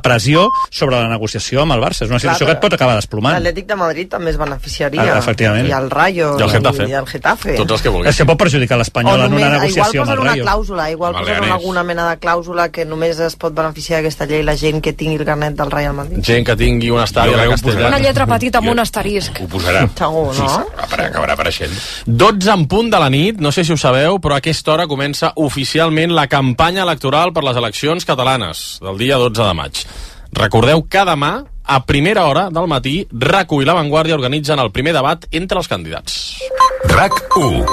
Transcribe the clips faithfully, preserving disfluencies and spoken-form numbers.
pressió sobre la negociació amb el Barça. És una situació Clar, que et pot acabar desplomant. L'Atlètic de Madrid també es beneficiaria. Ah, efectivament. I el Rayo. I el Getafe. I el Getafe. Tots els que vulguis. És que pot perjudicar l'Espanyol en una negociació amb el Rayo. Igual posen una clàusula, igual posen alguna mena de clàusula que només es pot beneficiar d'aquesta llei la gent que tingui el carnet del Real Madrid. Gent que tingui un estadi a Castellà. Una lletra petita amb un asterisc. Ho posarà. Segur, no? Sí, acabarà apareixent. dotze en punt de la nit, no sé si ho sabeu, però a aquesta hora comença oficialment la campanya electoral per les eleccions catalanes del dia dotze de maig. Recordeu que demà, a primera hora del matí, RAC u i La Vanguardia organitzen el primer debat entre els candidats. RAC u.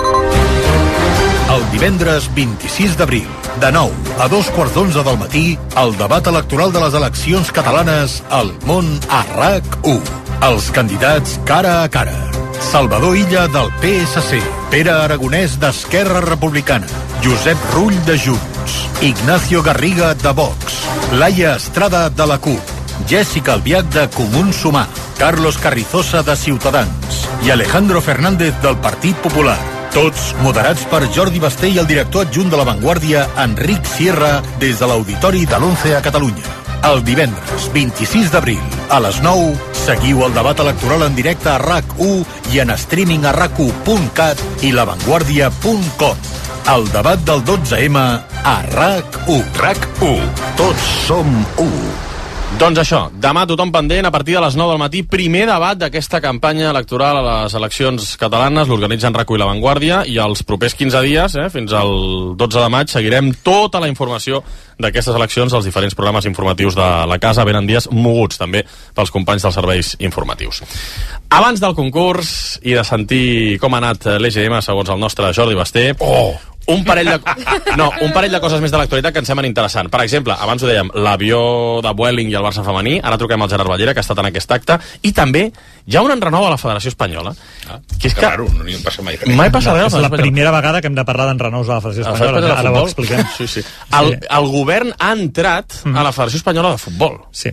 El divendres vint-i-sis d'abril, de nou a dos quarts d'onze del matí, el debat electoral de les eleccions catalanes al món a RAC u. Els candidats cara a cara. Salvador Illa del P S C, Pere Aragonès d'Esquerra Republicana, Josep Rull de Junts, Ignacio Garriga de Vox, Laia Estrada de la CUP, Jessica Albiach de Comuns Sumar, Carlos Carrizosa de Ciutadans i Alejandro Fernández del Partit Popular. Tots moderats per Jordi Basté i el director adjunt de La Vanguardia, Enric Sierra, des de l'Auditori de l'Once a Catalunya. El divendres vint-i-sis d'abril, a les nou, seguiu el debat electoral en directe a RAC u i en streaming a rac u punt cat i lavanguardia punt com. El debat del dotze eme a RAC u. RAC u. Tots som u. Doncs això, demà tothom pendent, a partir de les nou del matí, primer debat d'aquesta campanya electoral a les eleccions catalanes, l'organitzen RAC u i La Vanguardia, i els propers quinze dies, eh, fins al dotze de maig, seguirem tota la informació d'aquestes eleccions als diferents programes informatius de la casa. Venen dies moguts, també, pels companys dels serveis informatius. Abans del concurs i de sentir com ha anat l'E G M, segons el nostre Jordi Basté, oh! Un parell, de, no, un parell de coses més de l'actualitat que ens semblen interessant. Per exemple, abans ho dèiem, l'avió de Vueling i el Barça femení. Ara truquem al Gerard Ballera, que ha estat en aquest acte. I també hi ha un enrenou a la Federació Espanyola. Ah, que és que raro, no n'hi passa mai res. Mai passa res. És la primera vegada que hem de parlar d'enrenous a la Federació Espanyola. Ara ho expliquem. Sí, sí. El, el govern ha entrat a la Federació Espanyola de Futbol. Sí.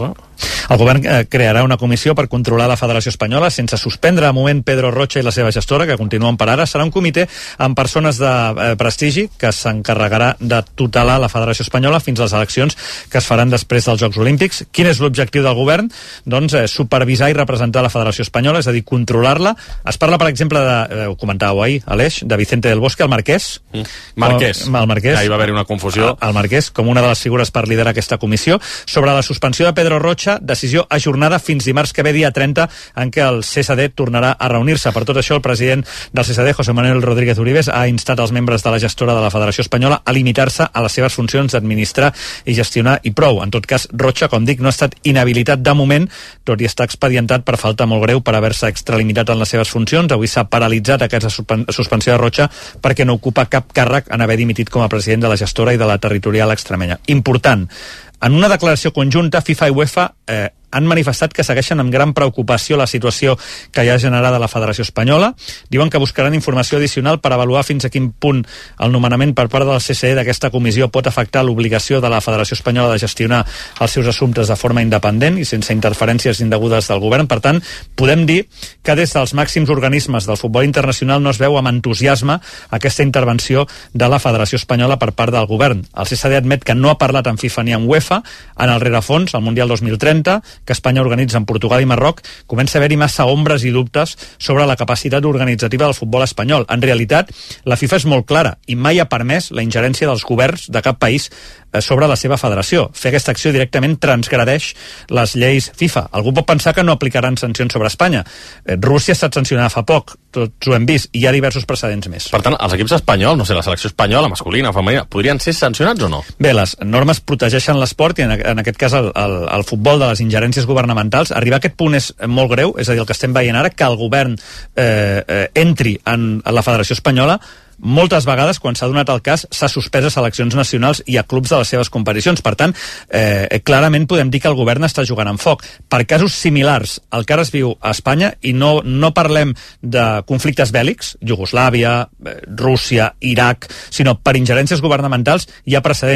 El govern crearà una comissió per controlar la Federació Espanyola sense suspendre de moment Pedro Rocha i la seva gestora, que continuen per ara. Serà un comitè amb persones de eh, prestigi que s'encarregarà de tutelar la Federació Espanyola fins a les eleccions que es faran després dels Jocs Olímpics. Quin és l'objectiu del govern? Doncs eh, supervisar i representar la Federació Espanyola, és a dir, controlar-la. Es parla, per exemple, de, eh, ho comentàveu ahir, Aleix, de Vicente del Bosque, el Marquès. Mm. Marquès. Com, el Marquès. Que hi va haver una confusió. El Marquès, com una de les figures per liderar aquesta comissió. Sobre la suspensió de Pedro Rocha, decisió ajornada fins dimarts que ve, dia trenta, en què el C S D tornarà a reunir-se. Per tot això, el president del C S D, José Manuel Rodríguez Uribes, ha instat als membres de la gestora de la Federació Espanyola a limitar-se a les seves funcions d'administrar i gestionar i prou. En tot cas, Rocha, com dic, no ha estat inhabilitat de moment, tot i estar expedientat per falta molt greu per haver-se extralimitat en les seves funcions. Avui s'ha paralitzat aquesta suspensió de Rocha perquè no ocupa cap càrrec en haver dimitit com a president de la gestora i de la territorial extremenya. Important, en una declaració conjunta, FIFA i UEFA eh, han manifestat que segueixen amb gran preocupació la situació que hi ha generada a la Federació Espanyola. Diuen que buscaran informació addicional per avaluar fins a quin punt el nomenament per part del C S E d'aquesta comissió pot afectar l'obligació de la Federació Espanyola de gestionar els seus assumptes de forma independent i sense interferències indegudes del govern. Per tant, podem dir que des dels màxims organismes del futbol internacional no es veu amb entusiasme aquesta intervenció de la Federació Espanyola per part del govern. El C S D admet que no ha parlat amb FIFA ni amb UEFA en el rerefons, el Mundial dos mil trenta, que Espanya organitza en Portugal i Marroc. Comença a haver-hi massa ombres i dubtes sobre la capacitat organitzativa del futbol espanyol. En realitat, la FIFA és molt clara i mai ha permès la ingerència dels governs de cap país sobre la seva federació. Fer aquesta acció directament transgredeix les lleis FIFA. Algú pot pensar que no aplicaran sancions sobre Espanya. Rússia ha estat sancionada fa poc, tots ho hem vist, i hi ha diversos precedents més. Per tant, els equips espanyols, no sé, la selecció espanyola, masculina o femenina, podrien ser sancionats o no? Bé, les normes protegeixen l'esport i en, en aquest cas el, el, el futbol de les ingerències governamentals. Arribar a aquest punt és molt greu, és a dir, el que estem veient ara, que el govern eh, eh, entri en, en la Federació Espanyola. Moltes vegades, quan s'ha donat el cas, s'ha suspès a seleccions nacionals i a clubs de les seves competicions. Per tant, eh, clarament podem dir que el govern està jugant amb foc. Per casos similars al que ara es viu a Espanya, i no, no parlem de conflictes bèl·lics, Iugoslàvia, eh, Rússia, Iraq, sinó per ingerències governamentals, hi ha precedents.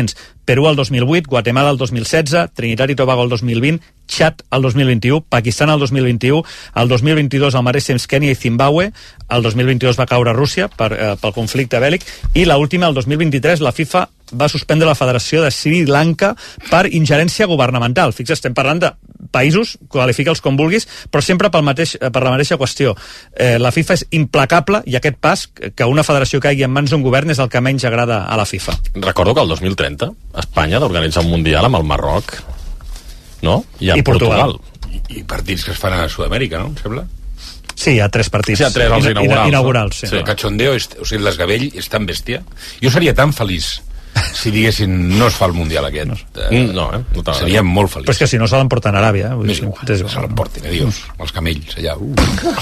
Perú el dos mil vuit, Guatemala el dos mil setze, Trinitat i Tobago el dos mil vint, Txad el dos mil vint-i-u, Pakistan el dos mil vint-i-u, el dos mil vint-i-dos el mateix temps Kènia i Zimbabue, el dos mil vint-i-dos va caure Rússia per, eh, pel conflicte bèl·lic, i l'última, el dos mil vint-i-tres, la FIFA va suspendre la Federació de Sri Lanka per ingerència governamental. Fixa, estem parlant de països, qualifica'ls com vulguis, però sempre pel mateix, per la mateixa qüestió. Eh, la FIFA és implacable i aquest pas, que una federació caigui en mans d'un govern, és el que menys agrada a la FIFA. Recordo que el dos mil trenta Espanya d'organitzar un Mundial amb el Marroc, no? I amb I Portugal. Portugal. I, I partits que es fan a Sud-amèrica, no? Em sembla? Sí, hi ha tres partits. Sí, hi ha tres, els inaugurals. inaugurals sí. Sí. El cachondeo, és, o sigui, el desgavell és tan bèstia. Jo seria tan feliç si diguessin no es fa el Mundial aquest. Mm, no, eh? No seria molt feliç. Però és que si no se l'emporten a Aràbia. Eh? Més igual, se l'emportin, adiós. Els camells, allà. Uh.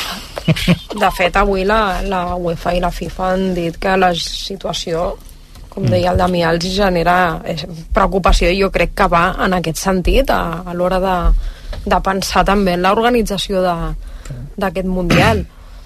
De fet, avui la, la UEFA i la FIFA han dit que la situació, com deia el Damià, els genera preocupació, i jo crec que va en aquest sentit a, a l'hora de, de pensar també en l'organització d'aquest Mundial.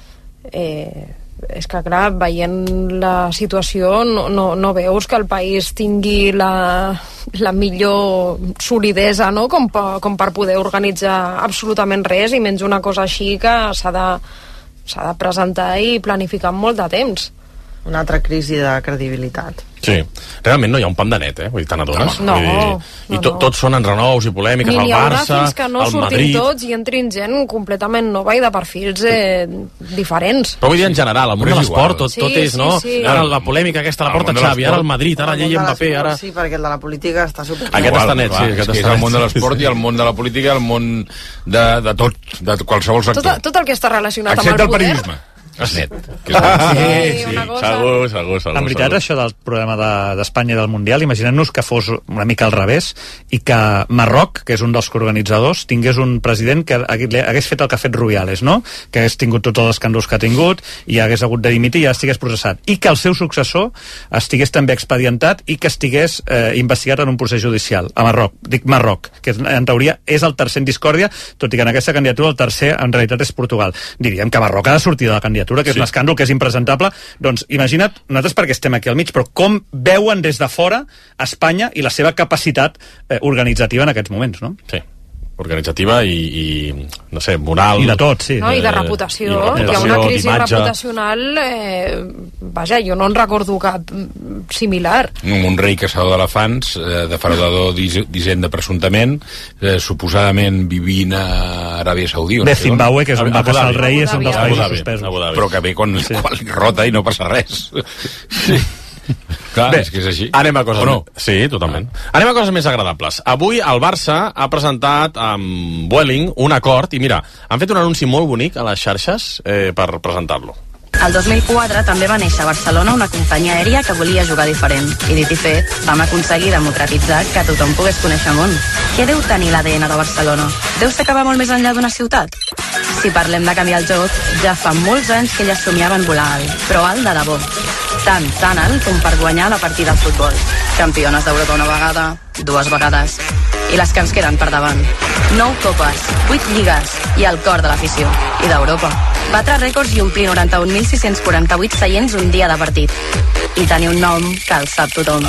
Eh, és que clar, veient la situació no, no, no veus que el país tingui la, la millor solidesa, no? com, per, com per poder organitzar absolutament res, i menys una cosa així que s'ha de, s'ha de presentar i planificar amb molt de temps. Una altra crisi de credibilitat. Sí, realment no hi ha un pam de net, eh? Vull dir, te n'adones? No, Vull dir, no, I to, no. tots són enrenous i polèmiques, Ni el n'hi haurà Barça, fins que no el surtin Madrid... tots i entrin gent completament nova i de perfils eh, diferents. Però vull dir en general, al món de l'esport tot, Sí, tot és, sí, no? sí. Ara la polèmica aquesta la Al porta món de Xavi, ara el Madrid, ara El llei món de Mbappé, l'esport, ara... Sí, perquè el de la política està super... Aquest Igual, està net, clar, sí, aquest és que és està el món de net. l'esport i el món de la política i el món de, de tot, de qualsevol sector. Tot, tot el que està relacionat Excepte amb el el poder. periodisme. És net. Que és Sí, Sí, una sí, cosa. segur, segur, segur. En veritat, segur. això del problema de- d'Espanya i del Mundial, imaginem-nos que fos una mica al revés i que Marroc, que és un dels coorganitzadors, tingués un president que hagués hagués fet el que ha fet Rubiales, no? Que hagués tingut tots els escàndols que ha tingut i hagués hagut de dimitir i ja estigués processat. I que el seu successor estigués també expedientat i que estigués eh, investigat en un procés judicial a Marroc. Dic Marroc, que en teoria és el tercer en discòrdia, tot i que en aquesta candidatura el tercer en realitat és Portugal. Diríem que Marroc ha de sortir de la candidatura, que és Sí. un escàndol, que és impresentable. Doncs imagina't, nosaltres perquè estem aquí al mig, però com veuen des de fora Espanya i la seva capacitat eh, organitzativa en aquests moments, no? Sí, organitzativa i, i no sé, moral... I de tot, sí. No, i de Eh, reputació, i de reputació, hi ha una crisi d'imatge. reputacional eh, vaja, jo no en recordo cap mm, similar. Un, un rei caçador d'elefants, eh, defraudador d'His- d'Hisenda presumptament, eh, suposadament vivint a Aràbia Saudí. De Zimbabue, que és on Abu va caçar Dhabi. el rei, és un Abu dels Dhabi. països Abu Dhabi, suspesos. Abu Dhabi. Però que ve quan, Sí. quan rota i no passa res. Sí. Clar, Bé, és que és així. anem a coses... O no? Sí, totalment. Anem a coses més agradables. Avui el Barça ha presentat amb Vueling un acord, i mira, han fet un anunci molt bonic a les xarxes eh, per presentar-lo. El dos mil quatre també va néixer a Barcelona una companyia aèria que volia jugar diferent. I dit i fet, vam aconseguir democratitzar que tothom pogués conèixer el món. Què deu tenir l'A D N de Barcelona? Deu ser que va molt més enllà d'una ciutat? Si parlem de canviar el joc, ja fa molts anys que ella somiava en volar alt, però alt de debò. Tant, tan alt com per guanyar la partida al futbol. Campiones d'Europa una vegada, dues vegades. I les que ens queden per davant. Nou copes, vuit lligues i el cor de l'afició. I d'Europa. Batre rècords i omplir noranta-un mil sis-cents quaranta-vuit seients un dia de partit. I tenir un nom que el sap tothom.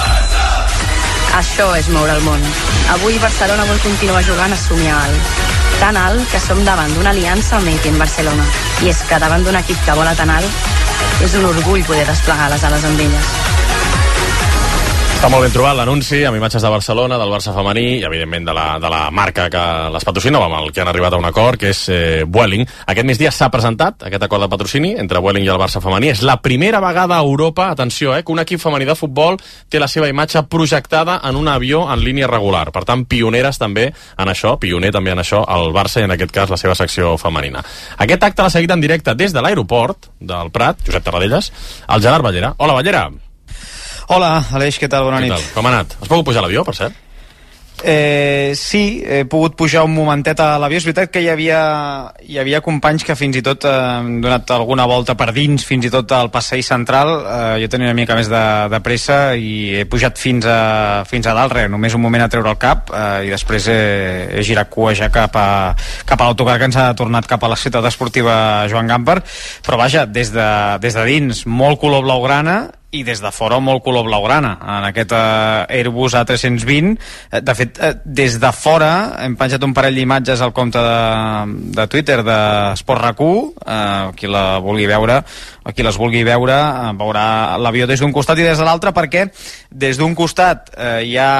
Això és moure el món. Avui Barcelona vol continuar jugant a somiar alt. Tan alt que som davant d'una aliança Made in Barcelona. I és que davant d'un equip que vola tan alt, és un orgull poder desplegar les ales amb elles. Està molt ben trobat l'anunci, amb imatges de Barcelona, del Barça femení i, evidentment, de la, de la marca que les patrocina, amb el que han arribat a un acord, que és eh, Vueling. Aquest migdia s'ha presentat aquest acord de patrocini entre Vueling i el Barça femení. És la primera vegada a Europa, atenció, eh, que un equip femení de futbol té la seva imatge projectada en un avió en línia regular. Per tant, pioneres també en això, pioner també en això, el Barça i, en aquest cas, la seva secció femenina. Aquest acte l'ha seguit en directe des de l'aeroport del Prat, Josep Tarradellas, el Gerard Ballera. Hola, Ballera. Hola, Aleix, què tal? Bona Què nit. tal? Com ha anat? Has pogut pujar a l'avió, per cert? Eh, sí, he pogut pujar un momentet a l'avió. És veritat que hi havia, hi havia companys que fins i tot eh, han donat alguna volta per dins, fins i tot al passeig central. Eh, jo tenia una mica més de, de pressa i he pujat fins a, fins a dalt, res, només un moment a treure el cap eh, i després he, he girat cua ja cap a, cap a l'autocar que ens ha tornat cap a la ciutat esportiva Joan Gamper. Però vaja, des de, des de dins, molt color blaugrana i des de fora molt color blaugrana en aquest uh, Airbus A tres-cents vint. De fet, uh, des de fora hem penjat un parell d'imatges al compte de, de Twitter de Sport R A C U, uh, qui la vulgui veure o qui les vulgui veure uh, veurà l'avió des d'un costat i des de l'altre, perquè des d'un costat uh, hi ha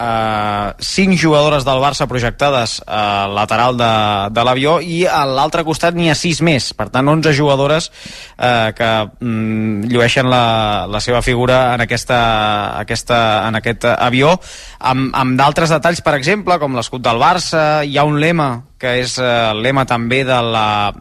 uh, cinc jugadores del Barça projectades al lateral de, de l'avió, i a l'altre costat n'hi ha sis més, per tant onze jugadores eh, que mm, llueixen la, la seva figura en, aquesta, aquesta, en aquest avió, amb, amb d'altres detalls, per exemple, com l'escut del Barça. Hi ha un lema que és eh, el lema també de la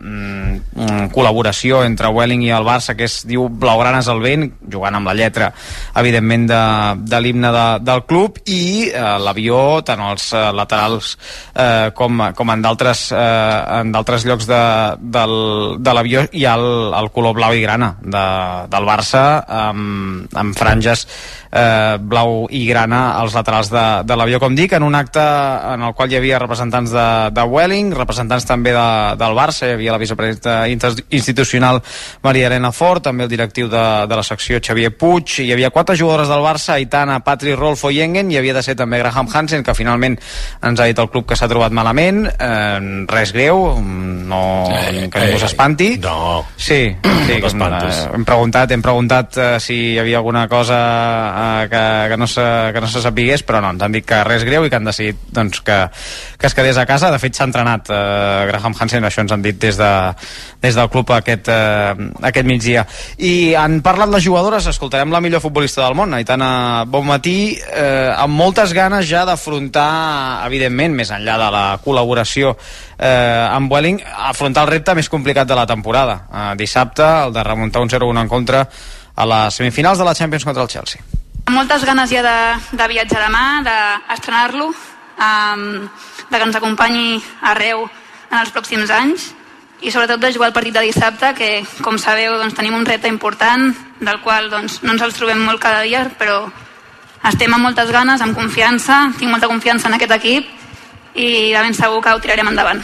mm, col·laboració entre Vueling i el Barça, que es diu Blaugranes al vent, jugant amb la lletra evidentment de, de l'himne de, del club, i eh, l'avió, tant els eh, laterals eh, com, com en d'altres eh, en d'altres llocs de, del, de l'avió hi ha el, el color blau i grana de, del Barça, amb, amb franges eh, blau i grana als laterals de, de l'avió, com dic, en un acte en el qual hi havia representants de, de Vueling, representants també de, del Barça. Hi havia la vicepresidenta institucional Maria Elena Fort, també el directiu de, de la secció Xavier Puig. Hi havia quatre jugadores del Barça: Aitana, Patri, Rolfo i Engen. Hi havia de ser també Graham Hansen, que finalment ens ha dit el club que s'ha trobat malament. Eh, res greu, no, eh, que ningú s'espanti. No, sí, sí, no t'espantis. Hem preguntat, hem preguntat eh, si hi havia alguna cosa eh, que, que, no se, que no se sapigués, però no, ens han dit que res greu i que han decidit doncs, que, que es quedés a casa. De fet, s'ha entrenat eh, Graham Hansen, això ens han dit des, de, des del club aquest, eh, aquest migdia. I han parlat les jugadores, escoltarem la millor futbolista del món, Aitana Bonmatí, eh, amb moltes ganes ja d'afrontar, evidentment, més enllà de la col·laboració eh, amb Vueling, afrontar el repte més complicat de la temporada. Eh, dissabte, el de remuntar un zero a un en contra a les semifinals de la Champions contra el Chelsea. Moltes ganes ja de, de viatjar demà, d'estrenar-lo, um, de que ens acompanyi arreu en els pròxims anys, i sobretot de jugar el partit de dissabte, que, com sabeu, doncs, tenim un repte important, del qual doncs, no ens els trobem molt cada dia, però estem amb moltes ganes, amb confiança, tinc molta confiança en aquest equip, i de ben segur que ho tirarem endavant.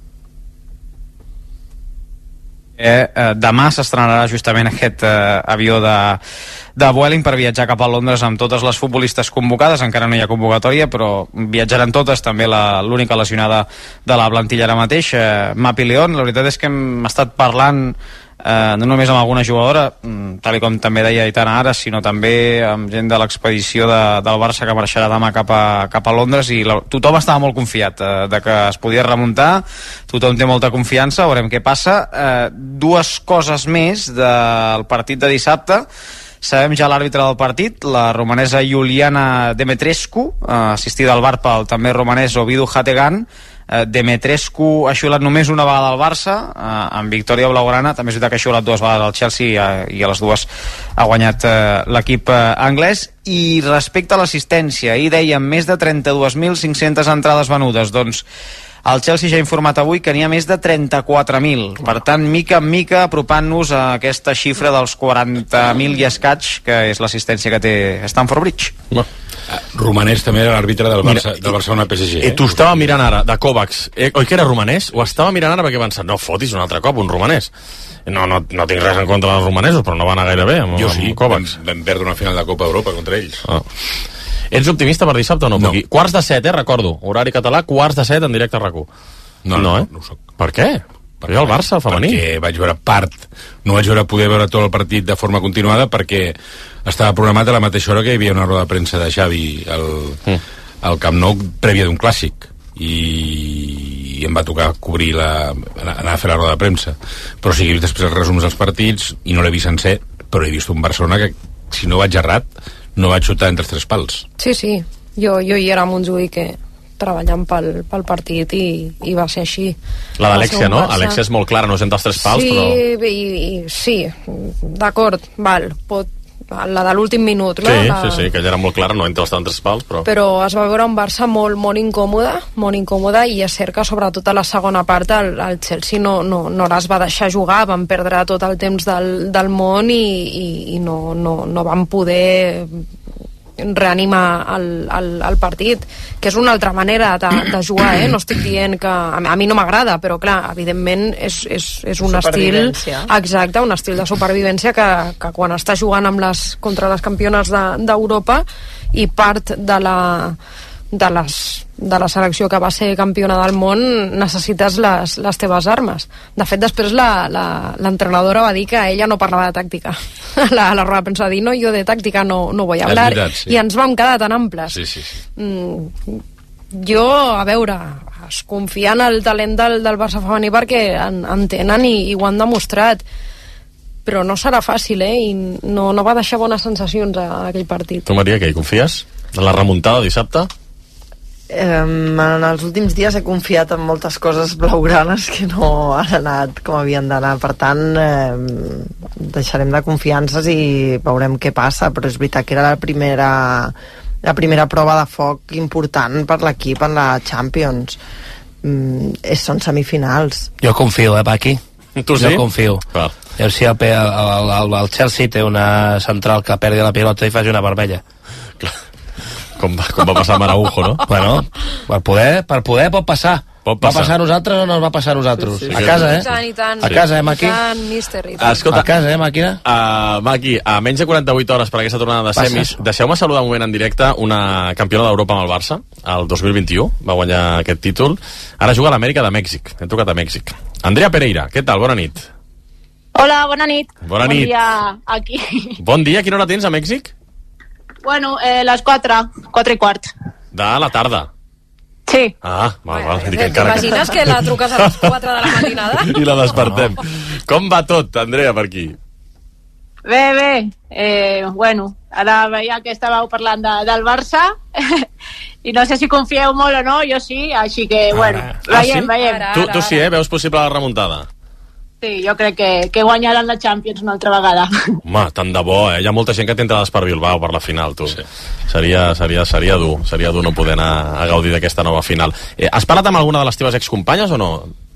Eh, eh, demà s'estrenarà justament aquest eh, avió de, de Vueling per viatjar cap a Londres amb totes les futbolistes convocades. Encara no hi ha convocatòria, però viatjaran totes, també l'única lesionada de la plantilla ara mateix, eh, Mapi León. La veritat és que hem estat parlant eh, no només amb alguna jugadora, tal com també deia Aitana ara, sinó també amb gent de l'expedició de, del Barça, que marxarà demà cap a, cap a Londres, i la, tothom estava molt confiat eh, de que es podia remuntar. Tothom té molta confiança, veurem què passa. Eh, dues coses més del partit de dissabte. Sabem ja l'àrbitre del partit, la romanesa Iuliana Demetrescu, eh, assistida al V A R pel també romanès Ovidiu Hategan. eh, Demetrescu ha xiulat només una vegada al Barça, eh, en victòria blaugrana. També és veritat que ha xiulat dues vegades al Chelsea, eh, i a les dues ha guanyat eh, l'equip eh, anglès. I respecte a l'assistència, ahir dèiem més de trenta-dos mil cinc-centes entrades venudes. Doncs el Chelsea ja ha informat avui que n'hi ha més de trenta-quatre mil. Per tant, mica en mica, apropant-nos a aquesta xifra dels quaranta mil i escaig, que és l'assistència que té Stamford Bridge. No. Romanès també era l'àrbitre del, Barça, del Barcelona P S G. Eh, tu estava mirant ara, de Kovacs. Eh, oi que era romanès? Ho estava mirant ara perquè he pensat, no fotis un altre cop, un romanès. No, no, no tinc res en contra dels romanesos, però no va anar gaire bé amb, jo sí, amb Kovacs. Vam, vam perdre una final de Copa Europa contra ells. Ah. Ets optimista per dissabte o no? No. Quarts de set, eh, recordo. Horari català, quarts de set en directe a R A C U. No, no, no, eh? no, no ho soc. Per què? Per què el Barça, el femení? Perquè vaig veure part, no vaig veure poder veure tot el partit de forma continuada, perquè estava programat a la mateixa hora que hi havia una roda de premsa de Xavi al, mm. al Camp Nou prèvia d'un clàssic, i em va tocar cobrir la, anar a fer la roda de premsa. Però sí que he vist després els resums dels partits i no l'he vist sencer, però he vist un Barcelona que, si no vaig errat, no vaig xutar entre els tres pals. Sí, sí, jo, jo hi era amb un Montjuïc que treballant pel, pel partit, i, i va ser així. La d'Alexia, no? Alexia és molt clara, no sent els tres pals, sí, però... I, i, sí, d'acord, val, pot, la de l'últim minut, no? Sí, la... sí, sí, que ella era molt clara, no entre els tres pals, però... Però es va veure un Barça molt, molt incòmode, molt incòmode, i és cert que sobretot a la segona part el, el Chelsea no, no, no es va deixar jugar, van perdre tot el temps del, del món, i, i, i no, no, no van poder reanima el, el, el partit, que és una altra manera de, de jugar, eh? No estic dient que... A, a mi no m'agrada, però clar, evidentment és, és, és un estil... Exacte, un estil de supervivència que, que quan està jugant amb les, contra les campiones d'Europa de, i part de la... de, les, de la selecció que va ser campiona del món, necessites les, les teves armes. De fet, després l'entrenadora va dir que ella no parlava de tàctica. La, la roda de premsa va dir, no, jo de tàctica no, no vull hablar, veritat, sí. I ens vam quedar tan amples. Sí, sí, sí. Mm, jo, a veure, es confia en el talent del, del Barça femení perquè en, en tenen i, i ho han demostrat, però no serà fàcil, eh? I no, no va deixar bones sensacions a, a aquell partit. Tu, Maria, què hi confies? En la remuntada dissabte? Eh, en els últims dies he confiat en moltes coses blaugranes que no han anat com havien d'anar, per tant eh, deixarem de confiances i veurem què passa, però és veritat que era la primera la primera prova de foc important per l'equip en la Champions. mm, és, són semifinals. Jo confio, eh, Paqui? Tu sí? Jo confio. Clar. Jo si el, el, el, el Chelsea té una central que perdi la pilota i faci una vermella. Clar. Com va, com va passar a Maraujo, no? Bueno, per poder, per poder pot passar. Pot passar. Va passar a nosaltres o no ens va passar a nosaltres? Sí, sí, a sí. casa, eh? I tant, i tant. A casa, eh, Maqui? I tant, míster, i tant. Escolta, a casa, eh, Màquina? Uh, Maqui, a menys de quaranta-vuit hores per aquesta tornada de semis, deixeu-me saludar un moment en directe una campiona d'Europa amb el Barça, el dos mil vint-i-u, va guanyar aquest títol. Ara juga a l'Amèrica de Mèxic, hem trucat a Mèxic. Andrea Pereira, què tal? Bona nit. Hola, bona nit. Bona bon nit. Bon dia aquí. Bon dia, quina hora tens a Mèxic? Bueno, eh, les quatre, quatre i quart. De la tarda. Sí. Ah, val, val. T'imagines que la truques a les quatre de la matinada? I la despertem. No. Com va tot, Andrea, per aquí? Bé, bé. Eh, bueno, ara veia que estàveu parlant de, del Barça i no sé si confieu molt o no, jo sí, així que, bueno, ah, veiem, sí? veiem. Ara, Tu, tu sí, eh? Veus possible la remuntada? Sí, jo crec que, que guanyaran la Champions una altra vegada. Home, tant de bo, eh? Hi ha molta gent que té entrades per Bilbao per la final, tu. Sí. Seria, seria, seria dur, seria dur no poder anar a gaudir d'aquesta nova final. Eh, has parlat amb alguna de les teves excompanyes o no?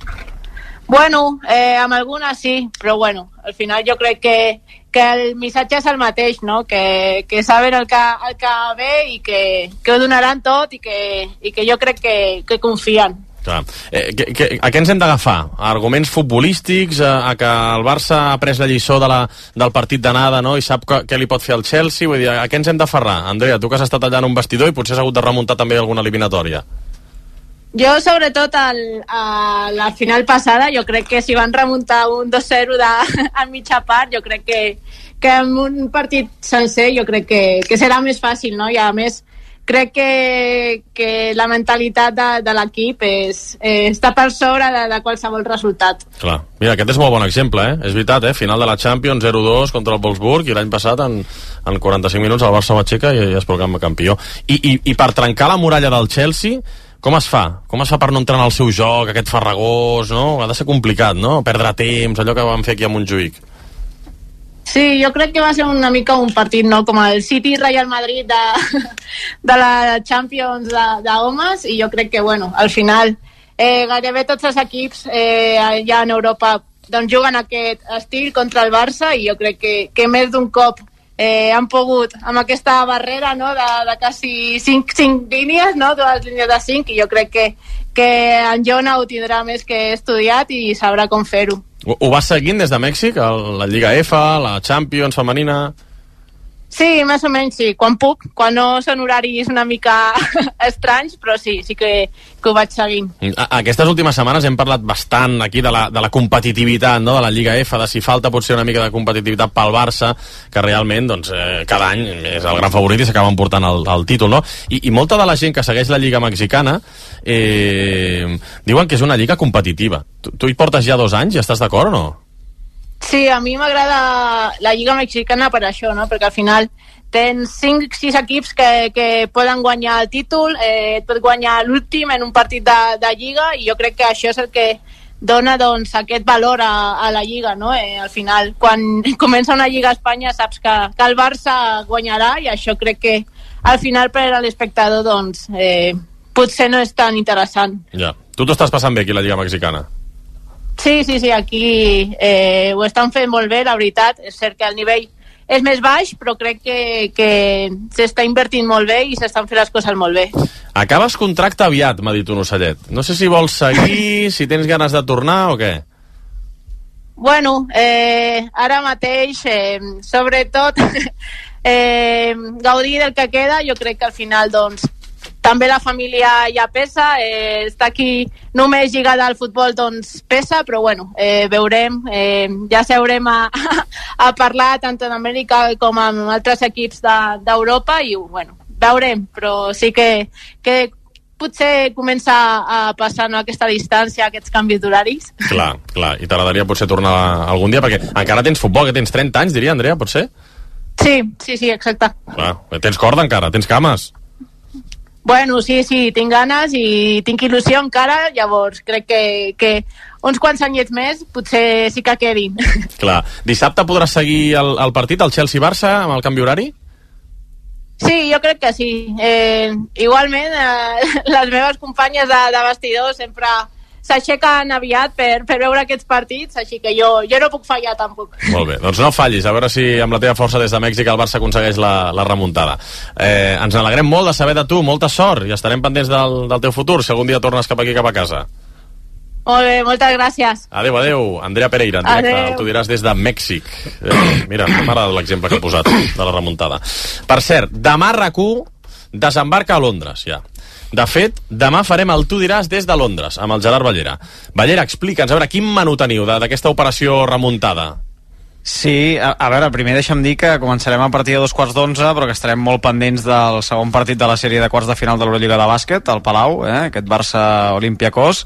Bueno, eh, amb alguna sí, però bueno, al final jo crec que, que el missatge és el mateix, no? Que, que saben el que, el que ve i que, que ho donaran tot i que, i que jo crec que, que confien. Clar. Eh, que, que, a què ens hem d'agafar? A arguments futbolístics, a, a que el Barça ha pres la lliçó de la, del partit d'anada, no? I sap que, què li pot fer al Chelsea? Vull dir, a, a què ens hem d'aferrar? Andrea, tu que has estat allà en un vestidor i potser has hagut de remuntar també alguna eliminatòria. Jo, sobretot, al, a la final passada, jo crec que si van remuntar un dos zero de, a mitja part, jo crec que, que en un partit sencer jo crec que, que serà més fàcil, no? I a més, crec que, que la mentalitat de, de l'equip és, eh, està per sobre de, de qualsevol resultat. Clar. Mira, aquest és molt bon exemple, eh? És veritat, eh? Final de la Champions, zero dos contra el Wolfsburg, i l'any passat en, en quaranta-cinc minuts el Barça va aixecar i, i es proclama campió. I, i, I per trencar la muralla del Chelsea, com es fa? Com es fa per no entrar en el seu joc, aquest farragós, no? Ha de ser complicat, no? Perdre temps, allò que vam fer aquí a Montjuïc. Sí, jo crec que va ser una mica un partit, no?, com el City-Real Madrid de, de la Champions d'homes, i jo crec que, bueno, al final eh, gairebé tots els equips eh, allà en Europa doncs juguen aquest estil contra el Barça, i jo crec que, que més d'un cop eh, han pogut, amb aquesta barrera, no?, de, de quasi cinc, cinc línies, no?, dues línies de cinc, i jo crec que, que en Jona ho tindrà més que estudiat i sabrà com fer-ho. Ho, ho vas seguint des de Mèxic, el, la Lliga F, la Champions femenina? Sí, més o menys sí, quan puc, quan no són horaris una mica estranys, però sí, sí que, que ho vaig seguint. A, aquestes últimes setmanes hem parlat bastant aquí de la, de la competitivitat, no?, de la Lliga F, de si falta potser una mica de competitivitat pel Barça, que realment doncs, eh, cada any és el gran favorit i s'acaba emportant el, el títol, no? I, I molta de la gent que segueix la Lliga Mexicana eh, diuen que és una lliga competitiva. Tu, tu hi portes ja dos anys i estàs d'acord o no? Sí, a mi m'agrada la Lliga Mexicana per això, no? Perquè al final tens cinc sis equips que, que poden guanyar el títol, eh, et pot guanyar l'últim en un partit de, de Lliga, i jo crec que això és el que dona doncs, aquest valor a, a la Lliga, no? Eh, al final, quan comença una Lliga a Espanya saps que, que el Barça guanyarà, i això crec que al final per a l'espectador doncs, eh, potser no és tan interessant. Ja. Tu t'ho estàs passant bé aquí a la Lliga Mexicana? Sí, sí, sí, aquí eh, ho estan fent molt bé, la veritat. És cert que el nivell és més baix, però crec que, que s'està invertint molt bé i s'estan fent les coses molt bé. Acabes contracte aviat, m'ha dit un ocellet. No sé si vols seguir, si tens ganes de tornar o què. Bueno, eh, ara mateix, eh, sobretot, eh, gaudir del que queda. Jo crec que al final, doncs, també la família ja pesa, eh, està aquí només lligada al futbol, doncs pesa, però bueno, eh, veurem, eh, ja seurem a, a parlar tant en Amèrica com amb altres equips d'Europa de, i bueno, veurem, però sí que, que potser comença a passar, no, aquesta distància, aquests canvis d'horaris. Clar, clar, i t'agradaria potser tornar algun dia, perquè encara tens futbol, que tens trenta anys, diria, Andrea, pot ser? Sí, sí, sí, exacte. Clar, tens corda encara, tens cames. Bueno, sí, sí, tinc ganes i tinc il·lusió encara, llavors crec que, que uns quants anyets més potser sí que quedin. Clar. Dissabte podràs seguir el, el partit, el Chelsea-Barça, amb el canvi horari? Sí, jo crec que sí. Eh, igualment, eh, les meves companyes de, de vestidor sempre s'aixequen aviat per, per veure aquests partits, així que jo, jo no puc fallar tampoc. Molt bé, doncs no fallis, a veure si amb la teva força des de Mèxic el Barça aconsegueix la, la remuntada. Eh, ens alegrem molt de saber de tu, molta sort, i estarem pendents del, del teu futur, si algun dia tornes cap aquí, cap a casa. Molt bé, moltes gràcies. Adéu, adéu. Andrea Pereira, en directe, adéu. tu diràs des de Mèxic. Eh, mira, m'agrada l'exemple que he posat de la remuntada. Per cert, demà RAC u desembarca a Londres, ja. De fet, demà farem el Tu diràs des de Londres, amb el Gerard Ballera. Ballera, explica'ns, a veure, quin menú teniu d'aquesta operació remuntada? Sí, a, a veure, primer deixa'm dir que començarem a partir de dos quarts d'onze, però que estarem molt pendents del segon partit de la sèrie de quarts de final de l'Eurolliga de bàsquet, al Palau, eh, aquest Barça-Olympiacos,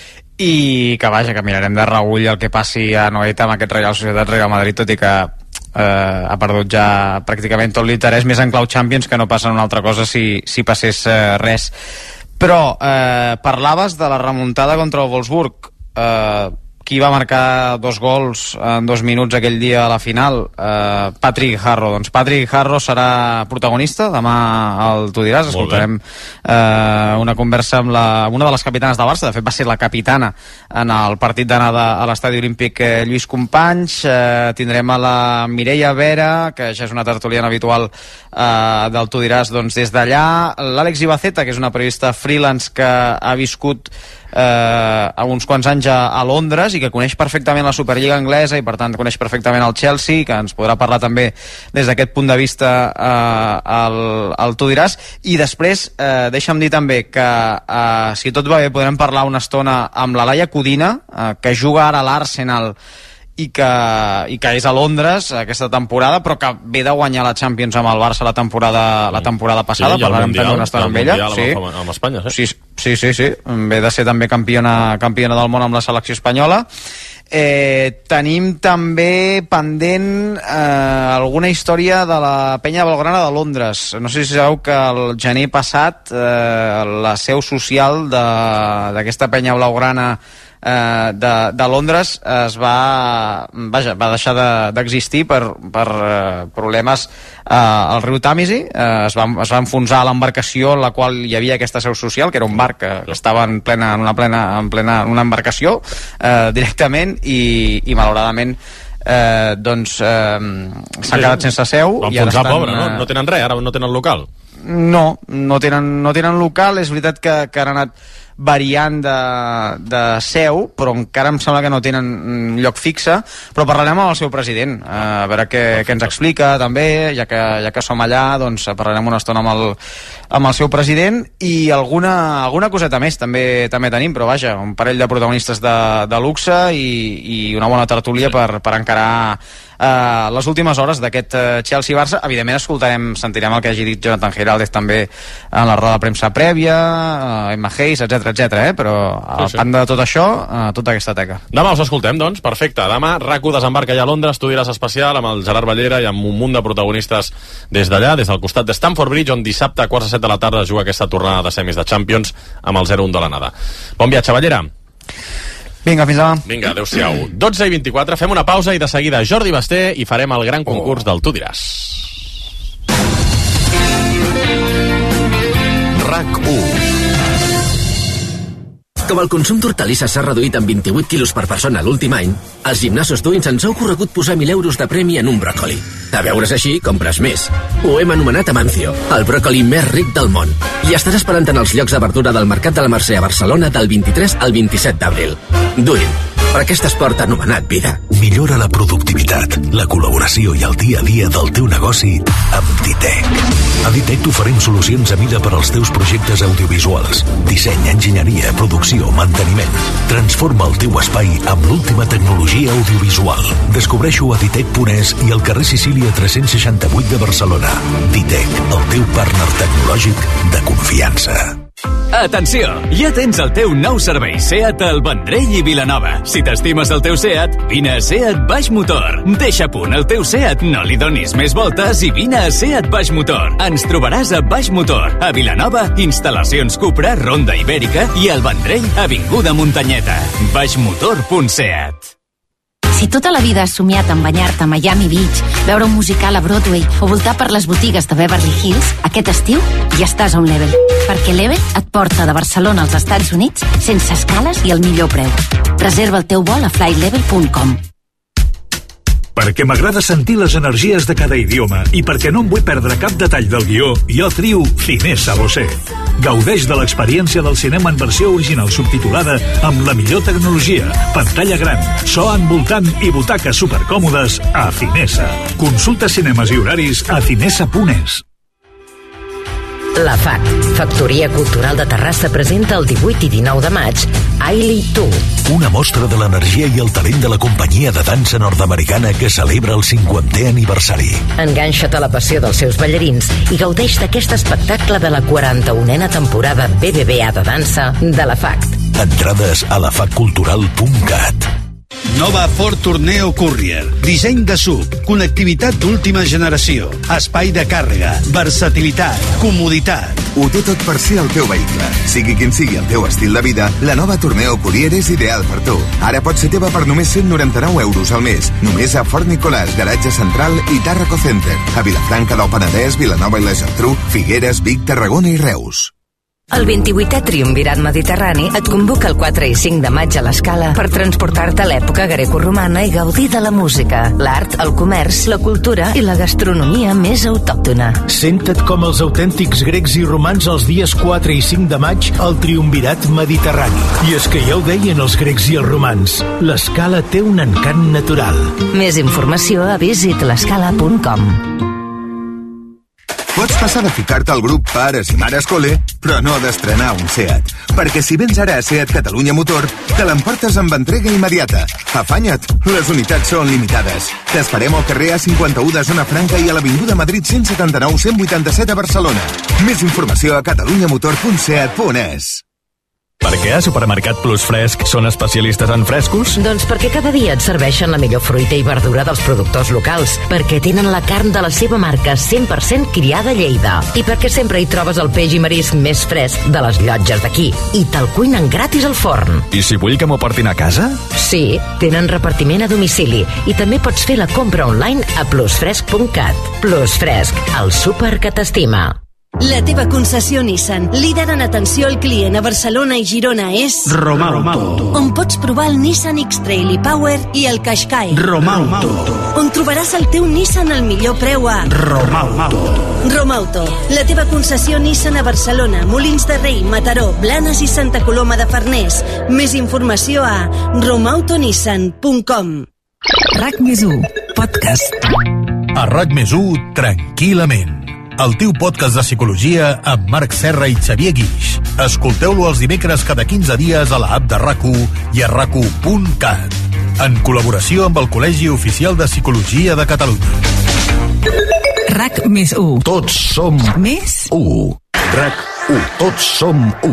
i que vaja, que mirarem de reüll el que passi a Noeta amb aquest Real Societat Real Madrid, tot i que eh, ha perdut ja pràcticament tot l'interès, més en clau Champions que no passa en una altra cosa si, si passés eh, res. Però eh, parlaves de la remuntada contra el Wolfsburg. Eh, qui va marcar dos gols en dos minuts aquell dia a la final? Eh, Patrick Harro. Doncs Patrick Harro serà protagonista demà al Tu diràs. Escoltarem eh, una conversa amb, la, amb una de les capitanes del Barça. De fet va ser la capitana en el partit d'anada a l'estadi olímpic eh, Lluís Companys. Eh, tindrem a la Mireia Vera, que ja és una tertuliana habitual eh, del Tu diràs, doncs, des d'allà. L'Àlex Ibaceta, que és una periodista freelance que ha viscut eh, uns quants anys a, a Londres i que coneix perfectament la Superliga anglesa i per tant coneix perfectament el Chelsea, que ens podrà parlar també des d'aquest punt de vista eh, al, al Tu diràs. I després eh, deixa'm dir també que eh, si tot va bé podrem parlar una estona amb la Laia Codina, eh, que juga ara a l'Arsenal i que, i que és a Londres aquesta temporada, però que ve de guanyar la Champions amb el Barça la temporada, la temporada passada. Sí, parlarem també una estona amb ella. Sí, amb, amb Espanya, sí. Sí, sí, sí, sí. Ve de ser també campiona, campiona del món amb la selecció espanyola. Eh, tenim també pendent eh, alguna història de la penya blaugrana de Londres. No sé si sabeu que el gener passat eh, la seu social d'aquesta penya blaugrana eh, de, de Londres es va, vaja, va deixar d'existir de, per, per eh, problemes eh, al riu Tàmesi. Eh, es, va, es va enfonsar l'embarcació en la qual hi havia aquesta seu social, que era un barc que, que estava en plena, en una, plena, en plena en una embarcació eh, directament i, i malauradament eh, doncs eh, s'ha sí, quedat sense seu. Van enfonsar, pobre, no? No tenen res, ara no tenen local. No, no tenen, no tenen local. És veritat que, que han anat variant de, de seu, però encara em sembla que no tenen lloc fixe. Però parlarem amb el seu president, a veure què, què ens explica també, ja que, ja que som allà, doncs parlarem una estona amb el, amb el seu president i alguna, alguna coseta més també també tenim, però vaja, un parell de protagonistes de, de luxe i, i una bona tertúlia sí. per, per encarar Uh, les últimes hores d'aquest uh, Chelsea-Barça. Evidentment escoltarem, sentirem el que hagi dit Jonathan Giraldez també en la roda de premsa prèvia, uh, Emma Hayes, etc etc. Eh? Però al sí, sí. de tot això, uh, tota aquesta teca. Demà els escoltem, doncs, perfecte. Demà RAC u desembarca ja a Londres, Tu diràs especial amb el Gerard Ballera i amb un munt de protagonistes des d'allà, des del costat de Stamford Bridge, on dissabte a quarts de set de la tarda juga aquesta tornada de semis de Champions amb el zero un de l'anada. Bon viatge, Ballera. Vinga, fins demà. Vinga, adéu-siau. dotze i vint-i-quatre, fem una pausa i de seguida Jordi Basté i farem el gran concurs oh. del Tu diràs. RAC u. Com el consum d'hortalisses s'ha reduït en vint-i-vuit quilos per persona l'últim any, als gimnasos Twins ens heu corregut posar mil euros de premi en un bròcoli. A veure's així, compres més. Ho hem anomenat Amancio, el bròcoli més ric del món. I estarà esperant en els llocs de verdura del Mercat de la Mercè a Barcelona del vint-i-tres al vint-i-set d'abril. Duin, per aquest esport anomenat vida. Millora la productivitat, la col·laboració i el dia a dia del teu negoci amb Ditec. A Ditec t'oferim solucions a mida per als teus projectes audiovisuals. Disseny, enginyeria, producció, manteniment. Transforma el teu espai amb l'última tecnologia audiovisual. Descobreixo a ditec punt es i al carrer Sicília tres-cents seixanta-vuit de Barcelona. Ditec, el teu partner tecnològic de confiança. Atenció! Ja tens el teu nou servei SEAT al Vendrell i Vilanova. Si t'estimes el teu SEAT, vine a SEAT Baix Motor. Deixa a punt el teu SEAT, no li donis més voltes i vine a SEAT Baix Motor. Ens trobaràs a Baix Motor, a Vilanova, instal·lacions Cupra, Ronda Ibèrica i al Vendrell, avinguda Muntanyeta. baixmotor punt set. Si tota la vida has somiat en banyar-te a Miami Beach, veure un musical a Broadway o voltar per les botigues de Beverly Hills, aquest estiu ja estàs a un Level. Perquè Level et porta de Barcelona als Estats Units sense escales i al millor preu. Reserva el teu vol a flight level punt com. Perquè m'agrada sentir les energies de cada idioma i perquè no em vull perdre cap detall del guió, jo trio Cinesa Bosé. Gaudeix de l'experiència del cinema en versió original subtitulada amb la millor tecnologia, pantalla gran, so envoltant i butaques supercòmodes a Cinesa. Consulta cinemes i horaris a cinesa punt es. La F A C, Factoria Cultural de Terrassa, presenta el divuit i dinou de maig Ailey Tu. Una mostra de l'energia i el talent de la companyia de dansa nord-americana que celebra el cinquantè aniversari. Enganxa't a la passió dels seus ballarins i gaudeix d'aquest espectacle de la quaranta-unena temporada B B V A de dansa de la F A C. Entrades a la fac cultural punt cat. Nova Ford Tourneo Courier. Disseny de S U V, connectivitat d'última generació, espai de càrrega, versatilitat, comoditat. Ho té tot per ser el teu vehicle. Sigui quin sigui el teu estil de vida, la nova Tourneo Courier és ideal per tu. Ara pot ser teva per només cent noranta-nou euros al mes. Només a Fort Nicolàs, Garatge Central i Tàrraco Center. A Vilafranca del Penedès, Vilanova i la Geltrú, Figueres, Vic, Tarragona i Reus. El vint-i-vuitè Triumvirat Mediterrani et convoca el quatre i cinc de maig a l'Escala per transportar-te a l'època grecoromana i gaudir de la música, l'art, el comerç, la cultura i la gastronomia més autòctona. Senta't com els autèntics grecs i romans els dies quatre i cinc de maig al Triumvirat Mediterrani. I és que ja ho deien els grecs i els romans, l'Escala té un encant natural. Més informació a visit l'escala punt com. Pots passar de ficar-te al grup Pares i Mares Cole, però no d'estrenar un SEAT. Perquè si vens ara a SEAT Catalunya Motor, te l'emportes amb entrega immediata. Afanya't, les unitats són limitades. T'esperem al carrer A cinquanta-u de Zona Franca i a l'Avinguda Madrid cent setanta-nou cent vuitanta-set a Barcelona. Més informació a catalunyamotor punt seat punt es. Per què a Supermercat Plus Fresc són especialistes en frescos? Doncs perquè cada dia et serveixen la millor fruita i verdura dels productors locals, perquè tenen la carn de la seva marca cent per cent criada a Lleida, i perquè sempre hi trobes el peix i marisc més fresc de les llotges d'aquí, i te'l cuinen gratis al forn. I si vull que m'ho portin a casa? Sí, tenen repartiment a domicili, i també pots fer la compra online a plus fresc punt cat. Plus Fresc, el súper que t'estima. La teva concessió Nissan, líder en atenció al client a Barcelona i Girona, és Romauto, on pots provar el Nissan X-Trail i Power i el Qashqai. Romauto, on trobaràs el teu Nissan al millor preu a Romauto. Romauto, la teva concessió Nissan a Barcelona, Molins de Rei, Mataró, Blanes i Santa Coloma de Farners. Més informació a romautonissan punt com. RAC més u, podcast. A RAC més u, tranquil·lament. El teu podcast de psicologia amb Marc Serra i Xavier Guix. Escolteu-lo els dimecres cada quinze dies a l'app de RAC u i a rac u punt cat. En col·laboració amb el Col·legi Oficial de Psicologia de Catalunya. RAC més u. Tots som més u. RAC u. Tots som u.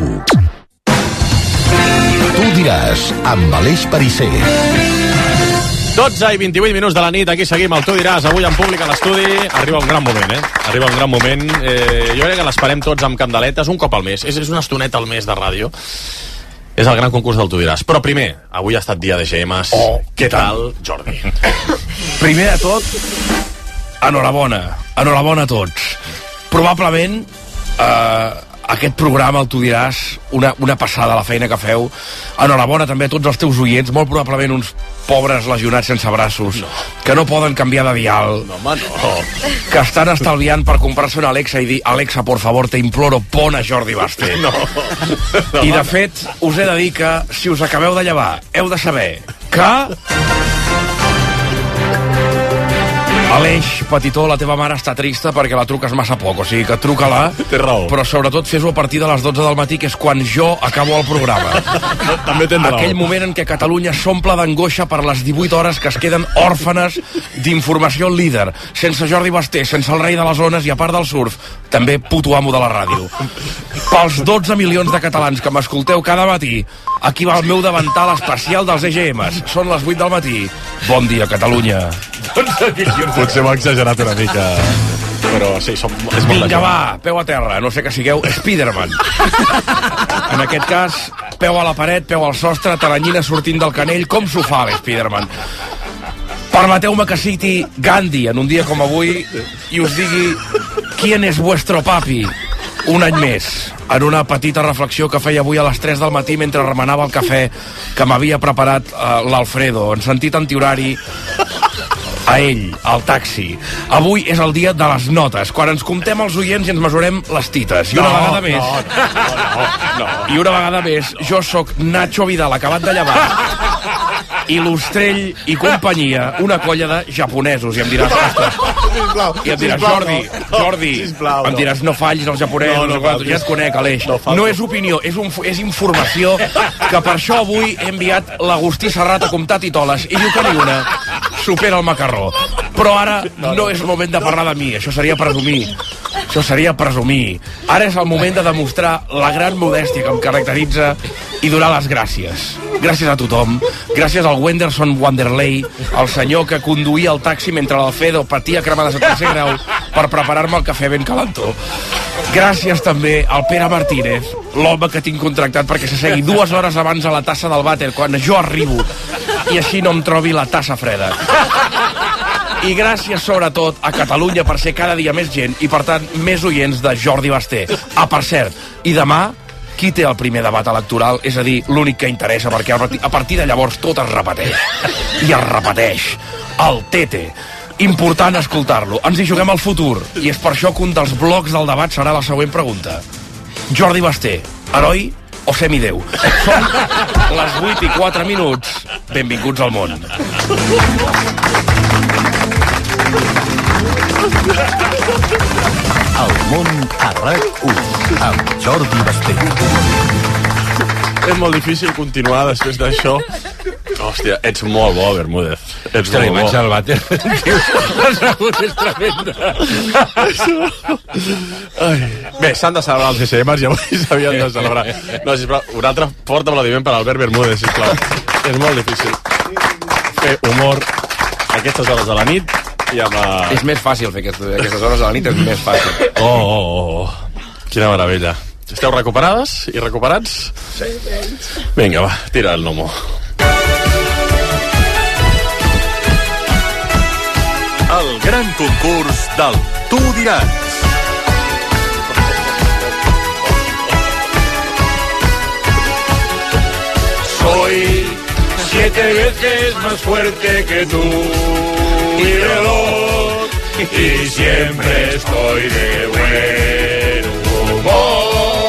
Tu diràs, amb Aleix Perisser. dotze i vint-i-vuit minuts de la nit, aquí seguim el Tu diràs, avui en públic a l'estudi. Arriba un gran moment, eh? Arriba un gran moment. Eh, jo crec que l'esperem tots amb candeletes un cop al mes. És, és una estoneta al mes de ràdio. És el gran concurs del Tu diràs. Però primer, avui ha estat dia de G Ms. Oh, què tal, Jordi? Primer de tot, enhorabona. Enhorabona a tots. Probablement, eh, aquest programa, el tu diràs, una, una passada la feina que feu. Enhorabona també a tots els teus oients, molt probablement uns pobres lesionats sense braços, no. que no poden canviar de dial, no, home, no. que estan estalviant per comprar-se una Alexa i dir, Alexa, por favor, te imploro, pon a Jordi Basté. No. no. I de fet, us he de dir que si us acabeu de llevar, heu de saber que... Aleix, petitó, la teva mare està trista perquè la truques massa poc, o sigui que truca-la. Té raó. Però sobretot fes-ho a partir de les dotze del matí, que és quan jo acabo el programa. També tens raó. Aquell moment en què Catalunya s'omple d'angoixa per les divuit hores que es queden òrfanes d'informació líder, sense Jordi Basté, sense el rei de les ones i a part del surf, també puto amo de la ràdio. Pels dotze milions de catalans que m'escolteu cada matí, aquí va el meu davantal especial dels E G Ms. Són les vuit del matí. Bon dia, Catalunya. Potser m'ha exagerat una mica, però sí, som, és molt Vinga, va, peu a terra, no sé que sigueu Spiderman. En aquest cas, peu a la paret, peu al sostre, taranyina sortint del canell, com s'ho fa l'Spiderman? Permeteu-me que citi Gandhi en un dia com avui i us digui «Quién es vuestro papi?» un any més, en una petita reflexió que feia avui a les tres del matí mentre remenava el cafè que m'havia preparat uh, l'Alfredo, en sentit antihorari a ell, al taxi. Avui és el dia de les notes, quan ens comptem els oients i ens mesurem les tites. I una no, vegada més... No, no, no, no. I una vegada més, jo sóc Nacho Vidal, acabat de llevar, i l'Ostrell i companyia, una colla de japonesos. I em diràs, ostres, sisplau, i em diràs, sisplau, Jordi, no, Jordi, sisplau, em diràs, no fallis els japonesos, no, no, no, no, ja et conec, Aleix. No, no és opinió, és, un, és informació, que per això avui he enviat l'Agustí Serrat a comptar titoles, i diu que ni una supera el macarró. Però ara no és moment de parlar de mi, això seria presumir. Això seria presumir. Ara és el moment de demostrar la gran modèstia que em caracteritza i donar les gràcies. Gràcies a tothom. Gràcies al Wenderson Wanderlei, el senyor que conduïa el taxi mentre l'Alfredo patia cremades a tercer grau per preparar-me el cafè ben calentó. Gràcies també al Pere Martínez, l'home que tinc contractat perquè s'assegui dues hores abans a la tassa del vàter quan jo arribo i així no em trobi la tassa freda. I gràcies sobretot a Catalunya per ser cada dia més gent i per tant més oients de Jordi Basté. Ah, per cert, i demà qui té el primer debat electoral? És a dir, l'únic que interessa, perquè a partir de llavors tot es repeteix. I es repeteix. El Tete. Important escoltar-lo. Ens hi juguem al futur. I és per això que un dels blocs del debat serà la següent pregunta. Jordi Basté, heroi o semideu? Són les vuit i quatre minuts. Benvinguts al món. El món a RAC u amb Jordi Basté. És molt difícil continuar després d'això. Hòstia, ets molt bo, Bermúdez. Ets Hòstia, molt bo. al vàter. La salut és tremenda. Ai. Bé, s'han de celebrar els E C Ms i avui s'havien de celebrar. No, sisplau, un altre fort aplaudiment per Albert Bermúdez, sisplau. És molt difícil fer humor a aquestes hores de la nit i amb la... És més fàcil fer aquestes, aquestes hores de la nit, és més fàcil. Oh, oh, oh. Quina meravella. Esteu recuperades i recuperats? Sí. Vinga, va, tira el gnomo. El gran concurs del Tu diràs. Soy siete veces más fuerte que tú, mi reloj, y siempre estoy de buen humor.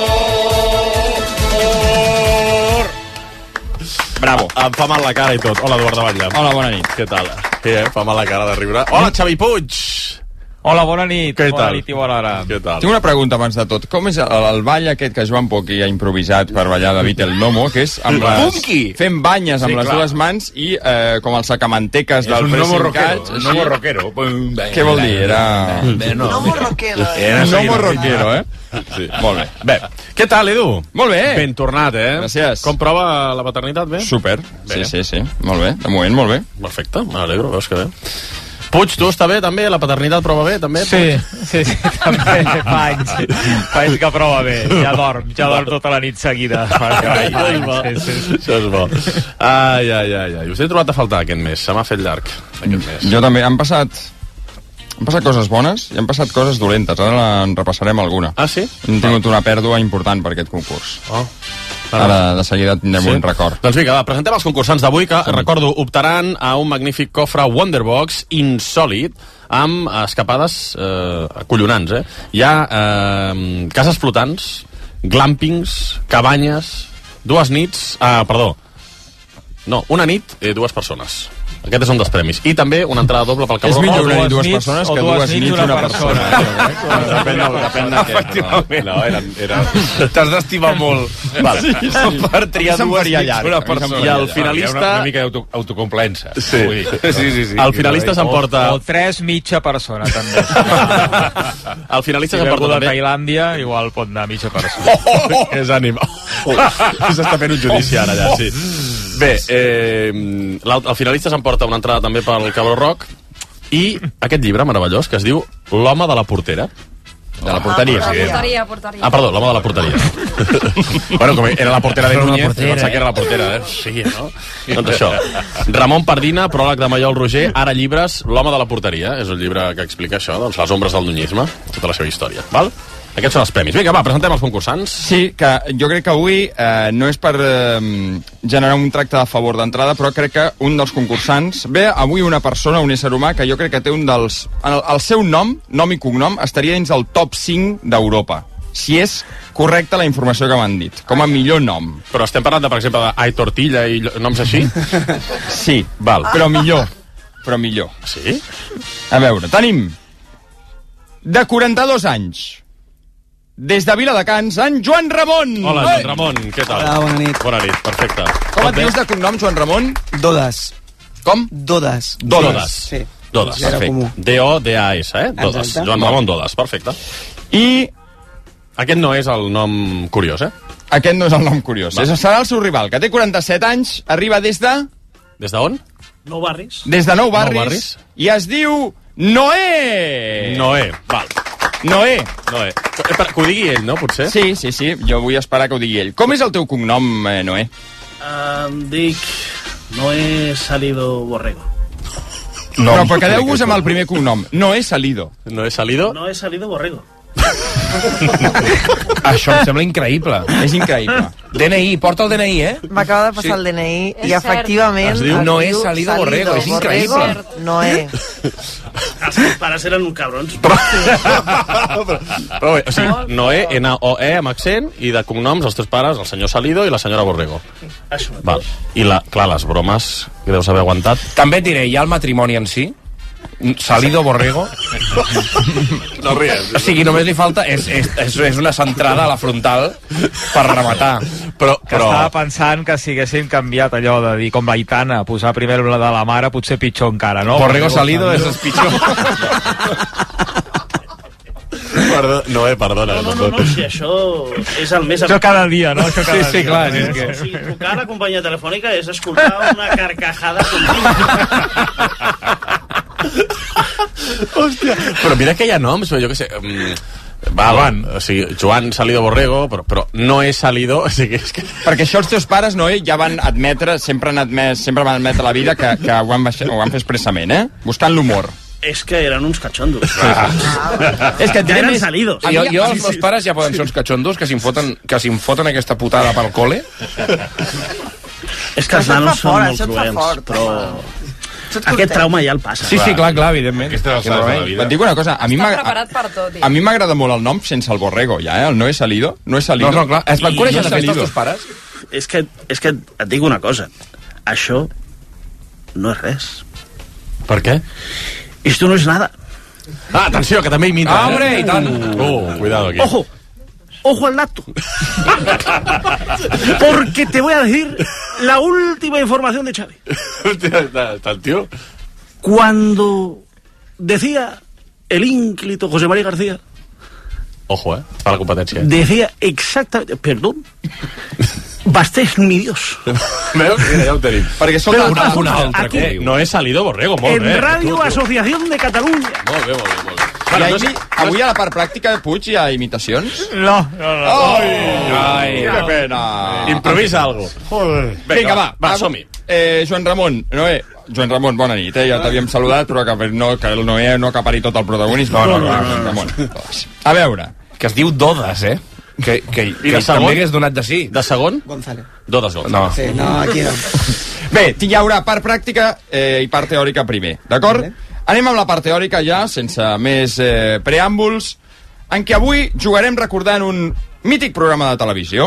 Bravo. Em fa mal la cara i tot. Hola, Eduard de Batlle. Hola, bona nit. Què tal? Sí, eh? Fa mal la cara de riure. Hola, Xavi Puig! Hola, bona nit. Què bona tal? nit i bona hora. Què tal? Tinc una pregunta abans de tot. Com és el, el ball aquest que Joan Poqui ha improvisat per ballar David el Nomo, que és amb les... Punky! Fent banyes amb Sí, les clar. dues mans i eh, com els sacamanteques del un Nomo rockero, Fresincats. un Nomo rockero. Què vol dir? Era... Nomo rockero. Era Nomo rockero, eh? Sí. Molt bé. Bé, què tal, Edu? Molt bé. Ben tornat, eh? Gràcies. Com prova la paternitat, bé? Super. Bé. Sí, sí, sí. Molt bé. De moment, molt bé. Perfecte, m'alegro, veus que bé. Puig, tu està bé, també? La paternitat prova bé, també? Sí, sí, sí, també fa anys, fa anys que prova bé, ja dorm, ja dorm tota la nit seguida. Ai, ai, va. Sí, sí. Això és bo. Ai, ai, ai, ai. Us he trobat a faltar aquest mes, se m'ha fet llarg aquest mes. Jo també. Han passat han passat coses bones i han passat coses dolentes. Ara en repassarem alguna. Ah, sí? Hem tingut una pèrdua important per aquest concurs. Oh. Ara, de seguida tindrem sí? un record. Doncs vinga, va, presentem els concursants d'avui que, sí. recordo, optaran a un magnífic cofre Wonderbox insòlid amb escapades eh, acollonants, eh? Hi ha eh, cases flotants, glampings, cabanyes, dues nits... Ah, perdó. No, una nit, eh, dues persones. Aquest és un dels premis. I també una entrada doble pel Cabró. És millor una nit dues persones que dues nits una persona. Depèn d'aquest. No, era... T'has d'estimar molt. Vale. Per triar dues nits una persona. I el finalista... Una mica d'autocomplença. Sí. Sí, sí, sí. El finalista s'emporta... O tres mitja persona, també. El finalista s'emporta també. també... de Tailàndia, igual pot anar mitja persona. És ànim. S'està fent un judici ara, ja, sí. Bé, eh, el finalista s'emporta una entrada també pel Cabró Rock i aquest llibre meravellós que es diu L'home de la portera. De la porteria, ah, sí. Porteria, porteria. Ah, perdó, l'home de la porteria. Bueno, com era la portera de Núñez, pensava que era la portera, eh? Sí, no? Doncs això. Ramon Pardina, pròleg de Maiol Roger, ara llibres, L'home de la porteria. És un llibre que explica això, doncs, les ombres del nunyisme, tota la seva història, val? Aquests són els premis. Vinga, va, presentem els concursants. Sí, que jo crec que avui eh, no és per eh, generar un tracte a favor d'entrada, però crec que un dels concursants... Ve avui una persona, un ésser humà, que jo crec que té un dels... El, el seu nom, nom i cognom, estaria dins del top cinc d'Europa. Si és correcta la informació que m'han dit, com a millor nom. Però estem parlant, de, per exemple, d'Ai Tortilla i noms així? Sí, val. Però millor. Però millor. Sí? A veure, tenim de quaranta-dos anys... Des de Viladecans, en Joan Ramon! Hola, Joan Ramon, què tal? Hola, bona nit. Bona nit, perfecte. Com et dius de cognom, Joan Ramon? Dodes. Com? Dodes. Dodes. Sí. Dodes, Era perfecte. comú. D O D A S, eh? Dodes. Exacte. Joan Ramon Dodes, perfecte. I aquest no és el nom curiós, eh? aquest no és el nom curiós. Va. És, serà el seu rival, que té quaranta-set anys, arriba des de... Des d'on? Nou Barris. Des de Nou Barris. Nou Barris. I es diu Noé! Noé, val. Noé. Noé. Que ho digui ell, no, potser? Sí, sí, sí, jo vull esperar que ho digui ell. Com és el teu cognom, eh, Noé? Uh, em dic Noé Salido Borrego. No, però quedeu-vos amb el primer cognom. Noé Salido. Noé Salido? Noé Salido Borrego. Això em sembla increïble. És increïble. D N I, porta el D N I, eh? M'acaba de passar Sí. el D N I És i cert. efectivament... Es diu Noé Salido Borrego, és increïble. Noé. Els meus pares eren uns cabrons. Però bé, o sigui, Noé, N O E amb accent, i de cognoms els teus pares, el senyor Salido i la senyora Borrego. Això mateix. Val. I, la, clar, les bromes que deus haver aguantat. També et diré, hi ha el matrimoni en si, Salido Borrego. No ries. O sigui, només li falta... És, és, és una centrada a la frontal per rematar. Però, Que estava pensant que si haguéssim canviat allò de dir com l'Aitana, posar primer la de la mare, potser pitjor encara, no? Borrego Salido és el pitjor. Perdó, Noé, perdona. No, no, no, no, si això és el més... Això cada dia, no? Això cada Sí, sí, dia. clar, és O que... sigui, trucar a la companyia telefònica és escoltar una carcajada continua. Hòstia. Però mira que hi ha noms, jo què sé... Um, val, Joan. O sigui, Joan Salido Borrego, però, però no és Salido, o sigui, és que... Perquè això els teus pares, Noé, ja van admetre, sempre han admès, sempre van admetre a la vida que, que ho, van baixar, ho van fer expressament, eh? Buscant l'humor. És que eren uns catxondos. Ah. És que et Ja diré eren més... salidos. Jo, jo els meus pares ja poden ser uns catxondos que s'hi foten, que s'hi foten aquesta putada pel cole. És que els Això et fa nanos són fort, molt això et fa cruels, fort, però... Ets Aquest trauma ja el passa. Sí, sí, clar, clar, evidentment. Aquesta alçada de la vida. Et dic una cosa, a mi Està m'agrada... preparat per tot. A mi m'agrada molt el nom sense el Borrego, ja, eh? El Noé Salido. No és Salido. No, no, clar. Es van I conèixer no de festa Salido. els teus pares? És que, és que et dic una cosa. Això no és res. Per què? Esto no es nada. Ah, atenció, que també imita. Ah, hombre, i tant. Oh, cuidado aquí. Ojo, ojo al dato. Porque te voy a decir la última información de Xavi. Hòstia, està, està el tio. Cuando decía el ínclito José María García, Ojo, eh? Fa la competència. decía exactamente, perdón, Bastés mi Dios. Veus? Mira, ja ho tenim. Perquè, escolta, Però una, passa una altra. aquí. Que... No és Salido Borrego, molt En bé. Radio Tu, tu. Asociación de Cataluña. Molt bé, molt bé, molt bé. Bueno, Bueno, no no sé, sé, avui a la part pràctica de Puig hi ha imitacions? No, no, no. Ai, Ai, que pena. improvisa algo. Joder. Vinga, va, va, Avui- som-hi. eh, Joan Ramon, Noé, Joan Ramon, bona nit, eh? Ja t'havíem saludat, però que, no, que el Noé no acapari tot el protagonisme. No, no, no, no, no, Ramon. A veure. Que es diu Dodes, eh? Que, que, I que de segon? també hagués donat de sí. De segon? González. Dodes González. No. Sí, no, aquí no. Bé, hi haurà part pràctica eh, i part teòrica primer, d'acord? Anem amb la part teòrica ja, sense més eh, preàmbuls, en què avui jugarem recordant un mític programa de televisió.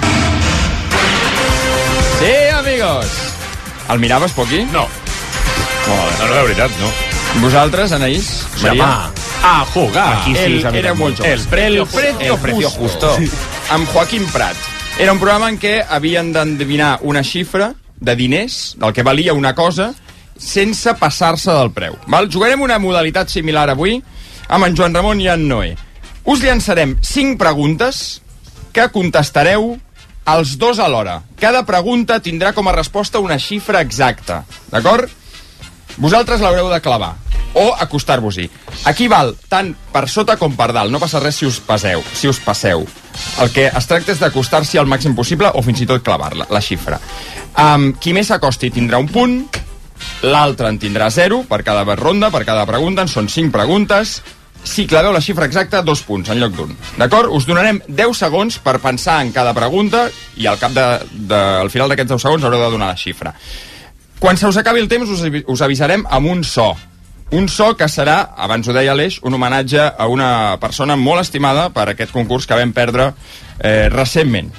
Sí, amigos! El miraves, Poqui? No. Molt No, no, de veritat, no. Vosaltres, Anaïs? Maria? A jugar. Aquí sí, El, sabem era molt. molt joves. El precio el precio, el precio justo. justo. Sí. Amb Joaquim Prat. Era un programa en què havien d'endevinar una xifra de diners, del que valia una cosa, sense passar-se del preu. Val? Jugarem una modalitat similar avui amb en Joan Ramon i en Noé. Us llançarem cinc preguntes que contestareu els dos alhora. Cada pregunta tindrà com a resposta una xifra exacta. D'acord? Vosaltres l'haureu de clavar o acostar-vos-hi. Aquí val tant per sota com per dalt. No passa res si us passeu. Si us passeu. El que es tracta és d'acostar-s'hi al màxim possible o fins i tot clavar-la, la xifra. Um, qui més s'acosti tindrà un punt, l'altre en tindrà zero per cada ronda, per cada pregunta. En són cinc preguntes. Si claveu la xifra exacta, dos punts en lloc d'un. D'acord? Us donarem deu segons per pensar en cada pregunta i al cap de, de, al final d'aquests deu segons haureu de donar la xifra. Quan se us acabi el temps us, us avisarem amb un so. Un so que serà, abans ho deia l'Eix, un homenatge a una persona molt estimada per aquest concurs que vam perdre eh, recentment.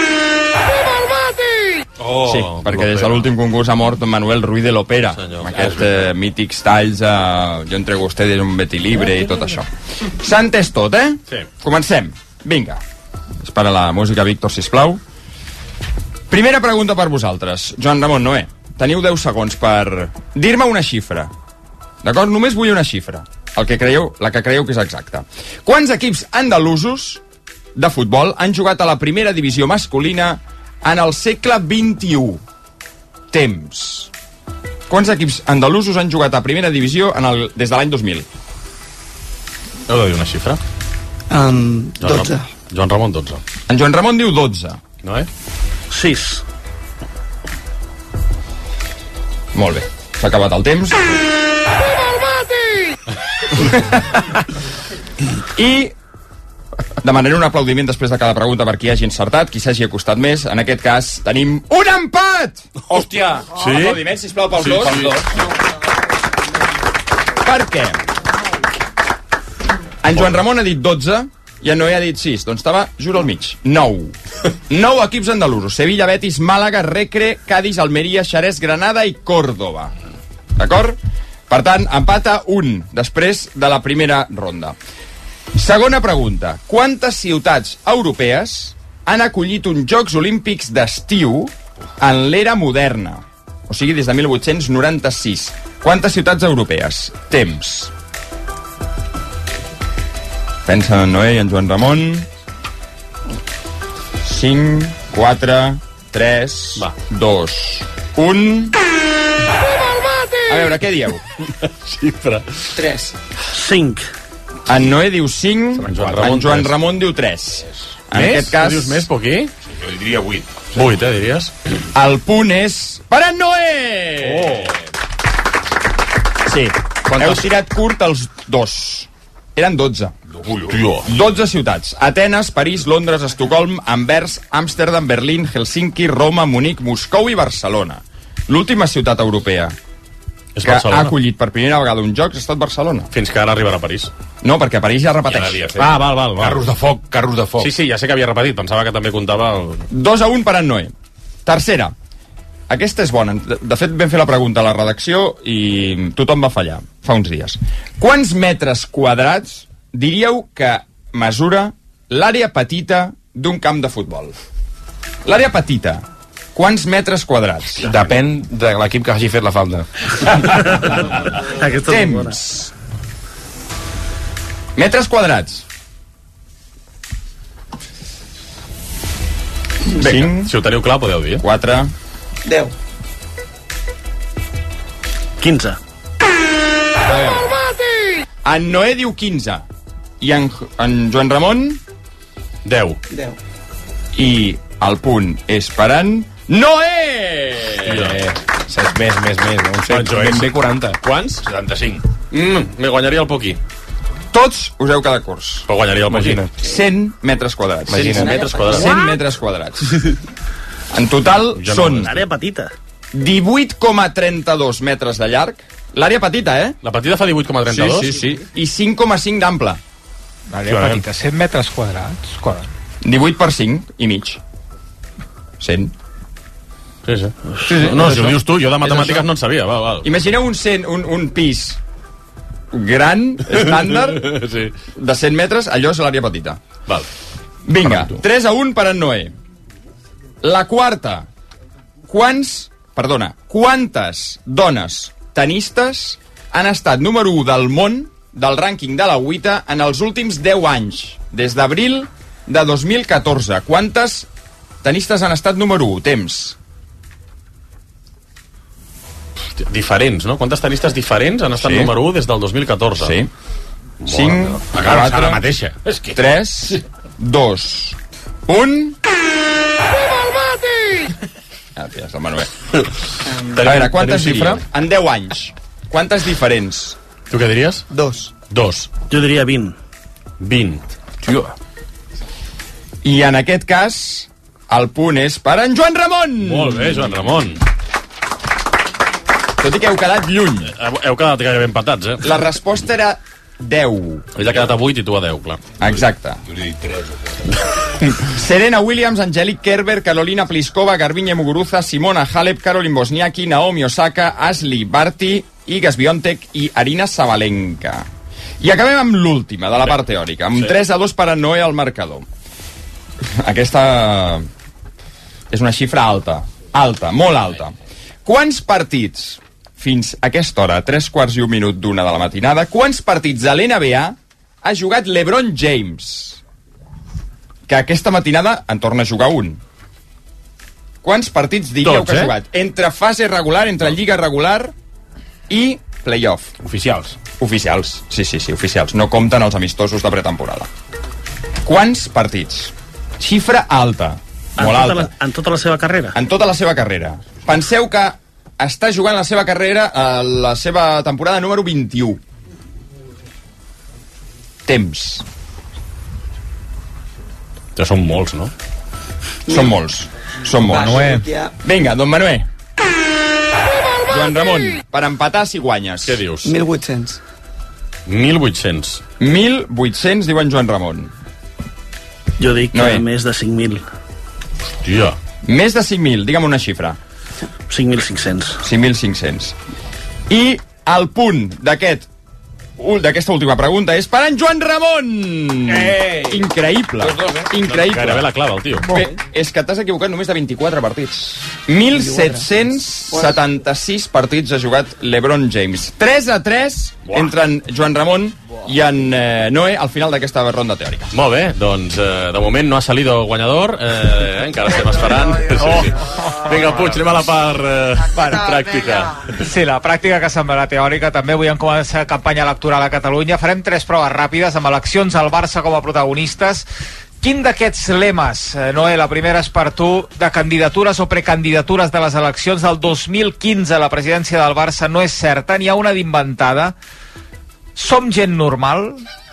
Oh, sí, perquè des de l'últim concurs ha mort Manuel Ruiz de l'Opera, amb aquests eh, mítics talls a eh, Jo entrego a ustedes un betilibre i tot això. S'ha entès tot, eh? Sí. Comencem. Vinga. Espera la música, Víctor, sisplau. Primera pregunta per vosaltres. Joan Ramon, Noé, teniu deu segons per dir-me una xifra. D'acord? Només vull una xifra. El que creieu, la que creieu que és exacta. Quants equips andalusos de futbol han jugat a la primera divisió masculina en el segle vint-i-u? Temps. Quants equips andalusos han jugat a primera divisió en el, des de l'any dos mil? Heu de dir una xifra? Um, Joan dotze. Ramon, Joan Ramon, dotze. En Joan Ramon diu dotze. No, eh? sis. Molt bé. S'ha acabat el temps. I demanaré un aplaudiment després de cada pregunta per qui hagi encertat, qui s'hagi acostat més. En aquest cas tenim un empat! Hòstia! Sí? Un aplaudiment, sisplau, pels Sí, dos. pels dos. Per què? En Joan Ramon ha dit dotze i en Noé ha dit sis. Doncs estava just al mig. nou. nou equips andalusos. Sevilla, Betis, Màlaga, Recre, Cádiz, Almeria, Xerès, Granada i Córdoba. D'acord? Per tant, empata un després de la primera ronda. Segona pregunta. Quantes ciutats europees han acollit uns Jocs Olímpics d'estiu en l'era moderna? O sigui, des de mil vuit-cents noranta-sis. Quantes ciutats europees? Temps. Pensa en Noé i en Joan Ramon. cinc, quatre, tres, dos, un... A veure, què dieu? Xifra. tres. cinc. En Noé diu cinc, en Joan Ramon, en Joan Ramon diu tres. En Més? aquest cas... No dius més, Poquí? Jo diria vuit. vuit, eh, diries? El punt és per en Noé! Oh! Sí, heu tirat curt els dos. Eren dotze. dotze ciutats. Atenes, París, Londres, Estocolm, Anvers, Amsterdam, Berlín, Helsinki, Roma, Munic, Moscou i Barcelona. L'última ciutat europea És que Barcelona. ha acollit per primera vegada un joc ha estat Barcelona. Fins que ara arribarà a París. No, perquè a París ja repeteix. Ja n'havia fet. Ah, val, val, val. Carros de foc, carros de foc. Sí, sí, ja sé que havia repetit. Pensava que també comptava... El... dos a un per en Noé. Tercera. Aquesta és bona. De, de fet, vam fer la pregunta a la redacció i tothom va fallar fa uns dies. Quants metres quadrats diríeu que mesura l'àrea petita d'un camp de futbol? L'àrea petita. Quants metres quadrats? Depèn de l'equip que hagi fet la falta. Temps. Metres quadrats. Vinga, si ho teniu clar, podeu dir. quatre. deu. quinze. En Noé diu quinze. I en, en Joan Ramon? deu. deu. I el punt és per en Noé! Eh, més, més, més. Un set, ben bé quaranta. Quants? setanta-cinc. Mm, me guanyaria el poquí. Tots useu cada curs. Però guanyaria el poquí. cent metres quadrats. cent metres quadrats. cent metres quadrats. En total Jo són... no L'àrea petita. divuit coma trenta-dos metres de llarg. L'àrea petita, eh? La petita fa divuit coma trenta-dos? Sí, sí, sí. I cinc coma cinc d'ample. L'àrea petita, cent metres quadrats. divuit per cinc i mig. cent. Sí, sí. Sí, sí, no, és si ho això. dius tu, jo de matemàtiques És això. no en sabia. Val, val. Imagineu un, cent, un, un pis gran, estàndard, sí. de cent metres, allò és l'àrea petita. Val. Vinga, tres a un per en Noé. La quarta. Quants, perdona, quantes dones tenistes han estat número u del món del rànquing de la U I T A en els últims deu anys, des d'abril de dos mil catorze? Quantes tenistes han estat número u? Temps. Diferents, no? Quantes tenistes diferents han estat Sí. número u des del dos mil catorze? Sí. Bona, cinc, acaba quatre, la mateixa. És que... tres, dos, un... Ah, tia, és el Manuel. A veure, quantes xifra? En deu anys. Quantes diferents? Tu què diries? Dos. Dos. Jo diria vint. vint. Tio. I en aquest cas, el punt és per en Joan Ramon. Molt bé, Joan Ramon. Tot i que heu quedat lluny. Heu, heu quedat gairebé empatats, eh? La resposta era deu. Ell ha quedat a vuit i tu a deu, clar. Exacte. Serena Williams, Angelique Kerber, Carolina Pliskova, Garbiñe Muguruza, Simona Halep, Caroline Wozniacki, Naomi Osaka, Ashley Barty, Iga Swiatek i Arina Sabalenka. I acabem amb l'última, de la part teòrica, amb Sí. tres a dos per en Noé al marcador. Aquesta és una xifra alta, alta, molt alta. Quants partits, fins a aquesta hora, tres quarts i un minut d'una de la matinada, quants partits de l'N B A ha jugat LeBron James? Que aquesta matinada en torna a jugar un. Quants partits diríeu Tots, que ha eh? jugat? Entre fase regular, entre lliga regular i playoff. Oficials. Oficials, sí, sí, sí, oficials. No compten els amistosos de pretemporada. Quants partits? Xifra alta, En molt tota, alta. la, en tota la seva carrera. En tota la seva carrera. Penseu que està jugant la seva carrera a la seva temporada número vint-i-u. Temps. Ja són molts, no? Són molts. Són molts. Manuel. Vinga, don Manuel. Joan Ramon, per empatar si guanyes. Què dius? mil vuit-cents. mil vuit-cents. mil vuit-cents, diuen Joan Ramon. Jo dic que Noé. més de cinc mil. Hòstia. Més de cinc mil, digue'm una xifra. cinc mil cinc-cents. cinc mil cinc-cents. I el punt d'aquest d'aquesta última pregunta és per en Joan Ramon! Ei! Increïble. Tots dos, eh? Increïble. Gairebé la clava, el tio. Bé, és que t'has equivocat només de vint-i-quatre partits. mil set-cents setanta-sis partits ha jugat LeBron James. tres a tres entre en Joan Ramon i en eh, Noé al final d'aquesta ronda teòrica. Molt bé, doncs eh, de moment no ha salido guanyador, eh, encara estem esperant. Sí, sí. Vinga, Puig, anem a la part eh, pràctica. Sí, la pràctica que semblarà teòrica. També avui hem començat campanya electoral a Catalunya. Farem tres proves ràpides amb eleccions al Barça com a protagonistes. Quin d'aquests lemes, eh, Noé, la primera és per tu, de candidatures o precandidatures de les eleccions del dos mil quinze a la presidència del Barça no és certa? N'hi ha una d'inventada. Som gent normal?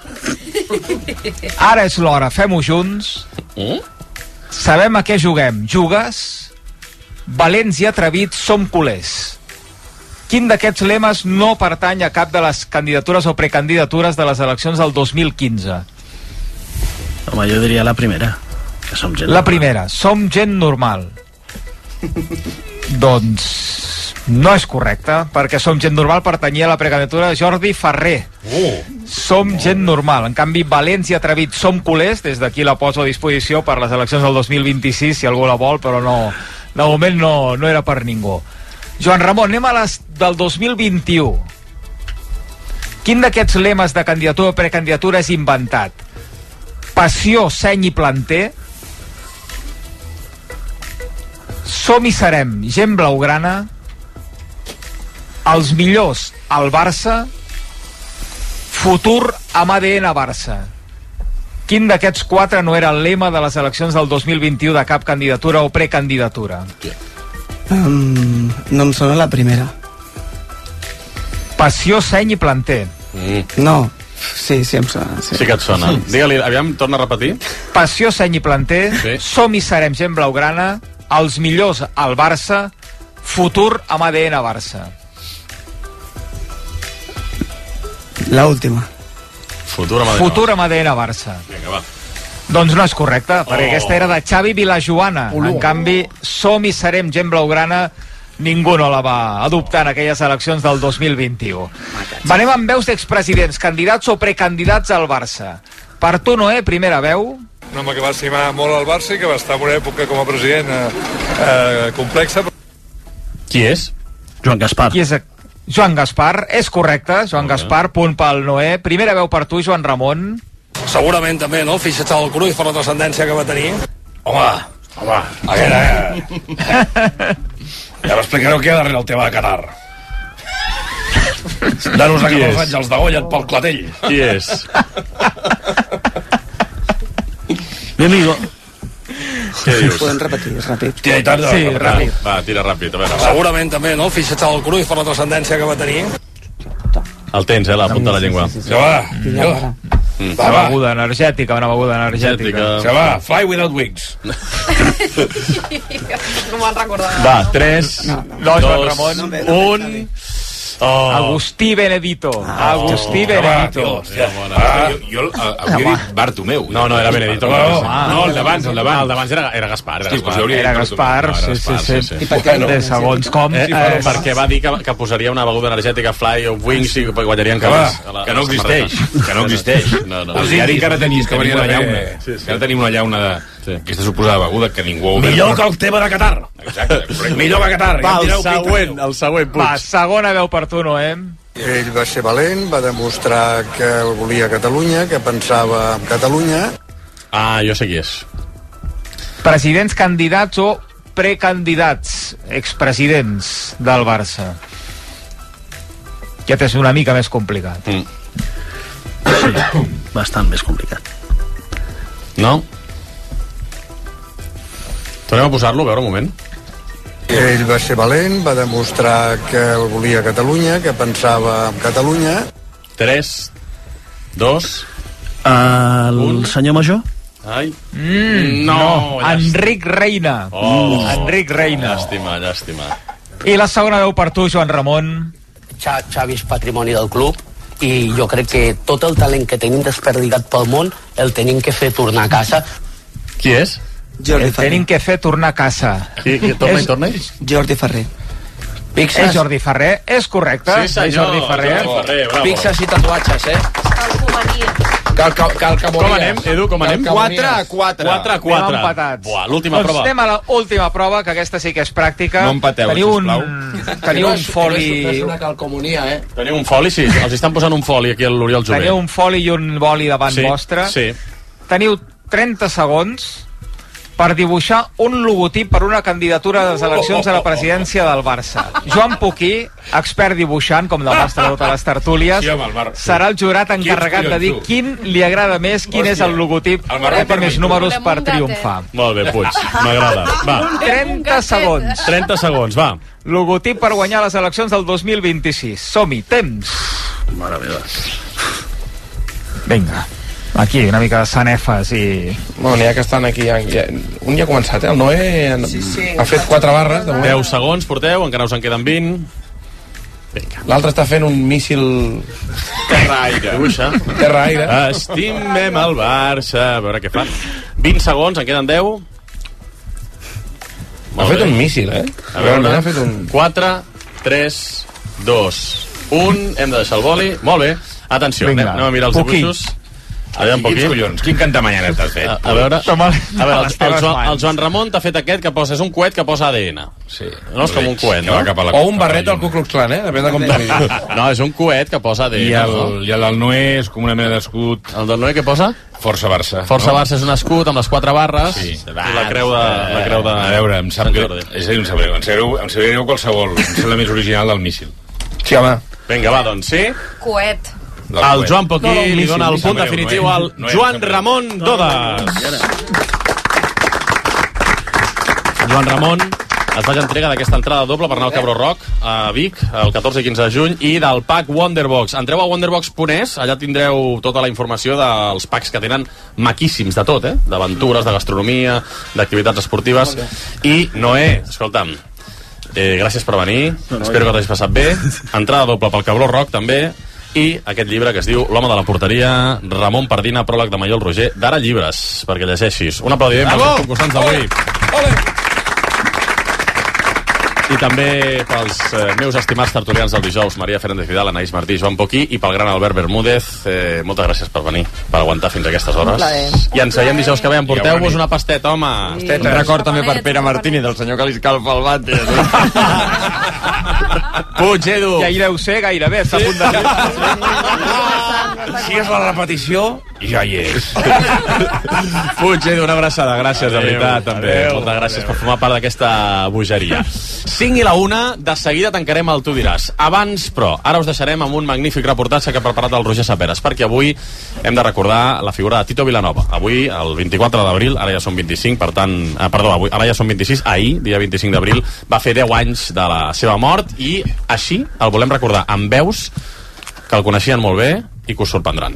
Ara és l'hora, fem-ho junts. Sabem a què juguem. Jugues? Valents i atrevits, som culers. Quin d'aquests lemes no pertany a cap de les candidatures o precandidatures de les eleccions del dos mil quinze? Home, jo diria la primera. Que som gent La normal. primera, som gent normal. Doncs no és correcte, perquè som gent normal pertanyia a la precandidatura de Jordi Ferrer. Oh. Som gent normal. En canvi, valents i atrevits som culers. Des d'aquí la poso a disposició per les eleccions del dos mil vint-i-sis, si algú la vol, però no, de moment no, no era per ningú. Joan Ramon, anem a les del dos mil vint-i-u. Quin d'aquests lemes de candidatura o precandidatura és inventat? Passió, seny i planter. Som i serem gent blaugrana. Els millors al Barça. Futur amb A D N Barça. Quin d'aquests quatre no era el lema de les eleccions del dos mil vint-i-u de cap candidatura o precandidatura? Um, no em sona la primera. Passió, seny i planter. Mm. No, sí, sí em sona. Sí, sí que et sona. Digue-li, aviam, torna a repetir. Passió, seny i planter, sí. Som i serem gent blaugrana, els millors al Barça, futur amb A D N Barça. La última. Futur amb A D N Futur amb A D N Barça. Vinga, va. Doncs no és correcte, perquè Oh. aquesta era de Xavi Vilajoana. En canvi, Som i serem gent blaugrana, ningú no la va adoptar en aquelles eleccions del dos mil vint-i-u. Venim amb veus d'expresidents, candidats o precandidats al Barça. Per tu, Noé, primera veu. Un home que va estimar molt el Barça i que va estar en una època com a president eh, eh, complexa. Qui és? Joan Gaspar. Qui és? Joan Gaspar, és correcte, Joan Gaspar, punt pel Noé. Primera veu per tu, Joan Ramon. Segurament també, no? El fitxatge del Cruyff per la transcendència que va tenir. Home, home, a veure... Eh? Ja m'explicareu què hi ha darrere el tema de Qatar. Danos a els àngels de Goya pel clatell. Qui és? Mi amigo. Què dius? Podem repetir, és ràpid. Hòstia, i tant, Sí, va, ràpid. Va, tira ràpid, a veure. Segurament també, no? El fitxatge del Cruyff per la transcendència que va tenir. El tens, eh, la punta de la llengua. Se va, jo. Mm. Va, Una va. beguda energètica, una beguda energètica. Se va, fly without wings. No me'n recordava. Va, tres, No, Joan dos, Ramon. un... Oh. Agustí Benedito. Agustí Benedito. Ah, jo, jo hauria dit Bartomeu. No, no, era Benedito. No, Ah, no, el d'abans, el d'abans. El d'abans era, era Gaspar. Era Hosti, Gaspar, doncs jo hauria dit Era Bartomeu. Gaspar, No, sí, era sí, Gaspar, sí. sí. I per què no? De segons com. Eh, Eh, perquè va dir que, que posaria una beguda energètica Fly of Wings i guanyarien Que calés. va, que no existeix, que no existeix. No, no. Els diaris encara tenim, que tenim una llauna. Sí, sí. Encara tenim una llauna d'aquesta suposada beguda que ningú ha obert. Millor que el tema de Qatar. Exacte, correcte. Millor que Qatar. Va, Ja em el direu què hi següent, creieu. el següent, Puig. Va, segona veu per tu, Noé. Ell va ser valent, va demostrar que volia Catalunya, que pensava en Catalunya. Ah, jo sé qui és. Presidents candidats o precandidats, expresidents del Barça. Aquest és una mica més complicat. Mm. Sí, bastant més complicat. No? Tornem a posar-lo, a veure un moment. Ell va ser valent, va demostrar que volia Catalunya, que pensava en Catalunya. Tres, dos... El Un. senyor Major? Ai. Mm, no, no. llàstima. Enric Reina. Oh. Enric Reina. Llàstima, llàstima. I la segona veu per tu, Joan Ramon. Xavi és patrimoni del club i jo crec que tot el talent que tenim desperdigat pel món el tenim que fer tornar a casa. Qui és? Jordi El Ferrer. tenim que fer tornar a casa. Qui, qui, torna És- i torna? Jordi Ferrer. És Jordi Ferrer, és correcte. Sí, senyor, és Jordi Ferrer. Jordi Ferrer, bravo. Pixes i tatuatges, eh? Cal, cal, cal, cal, Com anem, Edu, com anem? quatre a quatre. quatre a Anem quatre. empatats. Buah, l'última doncs prova. anem a l'última prova, que aquesta sí que és pràctica. No empateu, teniu un, sisplau. teniu un foli... No és una calcomunia, eh? Teniu un foli, sí. Els estan posant un foli aquí a l'Oriol Jové. Teniu un foli i un boli davant sí, vostre. Sí. Teniu trenta segons per dibuixar un logotip per una candidatura a les eleccions a la presidència del Barça. Joan Puquí, expert dibuixant, com demostra totes les tertúlies, Sí, home, el Mar- serà el jurat Qui ets, encarregat de dir collons, tu? quin li agrada més, quin és el logotip El Marró que té per més mi. números per Volem un gat, triomfar. Molt bé, Puig. M'agrada. Va, trenta segons. trenta segons, va. Logotip per guanyar les eleccions del dos mil vint-i-sis. Som-hi, temps. Mare meva. Vinga. Aquí, una mica de sanefes i... Bueno, n'hi ha que estan aquí. Ja, ja, un ja ha començat, eh? El Noé sí, sí. ha fet quatre barres. De moment. deu segons porteu, encara us en queden vint. Vinga. L'altre està fent un míssil Terraire. Dibuixa. terra-aire. Estimem el Barça. A veure què fan. vint segons, en queden deu. Ha fet un míssil, eh? A Realment veure, ha fet un... quatre, tres, dos, un. Hem de deixar el boli. Molt bé. Atenció, anem, Vinga. anem a mirar els Puquí. dibuixos. Aviam, Quins Puquí. collons? Quin cantamanyana t'has fet? A, a veure, Toma, a veure el, les el, teves Joan, mans. el Joan Ramon t'ha fet aquest que posa, és un coet que posa A D N. Sí. No és com un coet, Que va no? cap a la- O un barret del Ku Klux Klan, eh? Depèn de com t'ho miris. No, és un coet que posa A D N. I el, no? I el del Noé és com una mena d'escut. El del Noé què posa? Força Barça. Força no? Barça és un escut amb les quatre barres Sí. i la creu de... La creu de A veure, em sap Sant greu. Jordi. És a dir, em sap greu. Em sap greu, em sap greu qualsevol. Em sembla més original del míssil. Sí, home. Vinga, va, doncs sí. Coet. Del El coet. Joan Poquí No, no, un li míssil, dona el míssil. punt Em sap definitiu greu, al Noé. Noé, Joan em sap greu. Ramon Dodes. Joan Ramon, es faci entrega d'aquesta entrada doble per anar al Cabró Rock a Vic el catorze i quinze de juny i del pack Wonderbox. Entreu a wonderbox punt es, allà tindreu tota la informació dels packs que tenen maquíssims de tot, eh? D'aventures, de gastronomia, d'activitats esportives. I Noé, escolta'm, eh, gràcies per venir, no, no, espero que t'hagis passat bé. Entrada doble pel Cabró Rock també. I aquest llibre que es diu L'home de la porteria, Ramon Pardina, pròleg de Maiol Roger, d'Ara Llibres, perquè llegeixis. Un aplaudiment pels concursants d'avui. I també pels eh, meus estimats tertulians del dijous, Maria Fernández Vidal, Anaïs Martí, Joan Poquí, i pel gran Albert Bermúdez. Eh, moltes gràcies per venir, per aguantar fins a aquestes hores. I ens veiem dijous que ve. Emporteu-vos una pasteta, home. Sí. Un record també per Pere Martini, del senyor que li escalfa el bate. Puig, Edu. Ja hi deu ser gairebé, està a punt de... Si és la repetició, ja hi és. Puig, Edu, una abraçada. Gràcies, de veritat, també. Moltes gràcies per formar part d'aquesta bogeria. cinc i la una, de seguida tancarem el Tu diràs. Abans, però, ara us deixarem amb un magnífic reportatge que ha preparat el Roger Saperes, perquè avui hem de recordar la figura de Tito Vilanova. Avui, el vint-i-quatre d'abril, ara ja són vint-i-cinc, per tant... Eh, perdó, avui, ara ja són vint-i-sis, ahir, dia vint-i-cinc d'abril, va fer deu anys de la seva mort i així el volem recordar amb veus que el coneixien molt bé i que us sorprendran.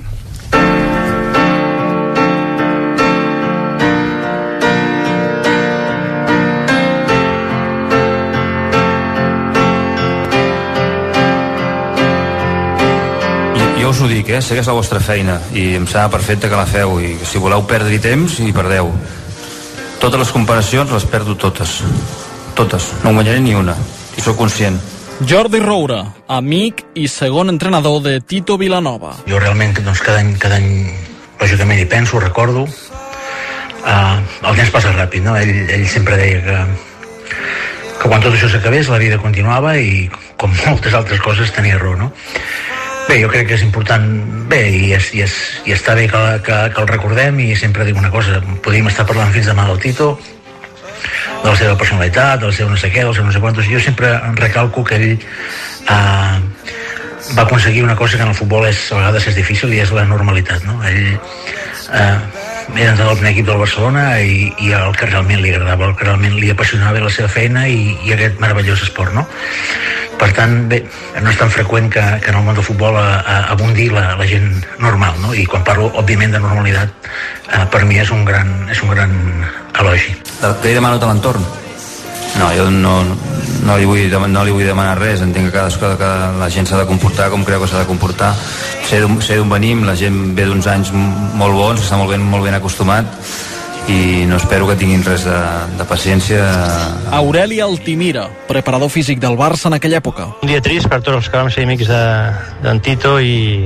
Jo us ho dic, eh? Sé que és la vostra feina i em sembla perfecte que la feu i si voleu perdre temps, hi perdeu. Totes les comparacions les perdo totes. Totes. No guanyaré ni una. I sóc conscient. Jordi Roura, amic i segon entrenador de Tito Vilanova. Jo realment doncs, cada any, cada any lògicament hi penso, recordo. Uh, el temps passa ràpid, no? Ell, ell sempre deia que, que quan tot això s'acabés la vida continuava i com moltes altres coses tenia raó, no? Bé, jo crec que és important, bé, i, és, i, és, i està bé que, que, que el recordem i sempre dic una cosa, podríem estar parlant fins demà del Tito, de la seva personalitat, del seu no sé què, del seu no sé quantos. Jo sempre recalco que ell eh, va aconseguir una cosa que en el futbol és, a vegades és difícil i és la normalitat, no? Ell eh, era entrenador del primer equip del Barcelona i, i el que realment li agradava, el que realment li apassionava la seva feina i, i aquest meravellós esport, no? Per tant, bé, no és tan freqüent que, que en el món del futbol a, a, abundi la, la gent normal, no? I quan parlo, òbviament, de normalitat, eh, per mi és un gran, és un gran elogi. Què li demano a l'entorn? No, jo no, no, li vull, no li vull demanar res, entenc que cadascú, que la gent s'ha de comportar com creu que s'ha de comportar. Sé d'on venim, la gent ve d'uns anys molt bons, està molt ben, molt ben acostumat i no espero que tinguin res de, de paciència. Aureli Altimira, preparador físic del Barça en aquella època. Un dia trist per tots els que vam ser amics d'en Tito i,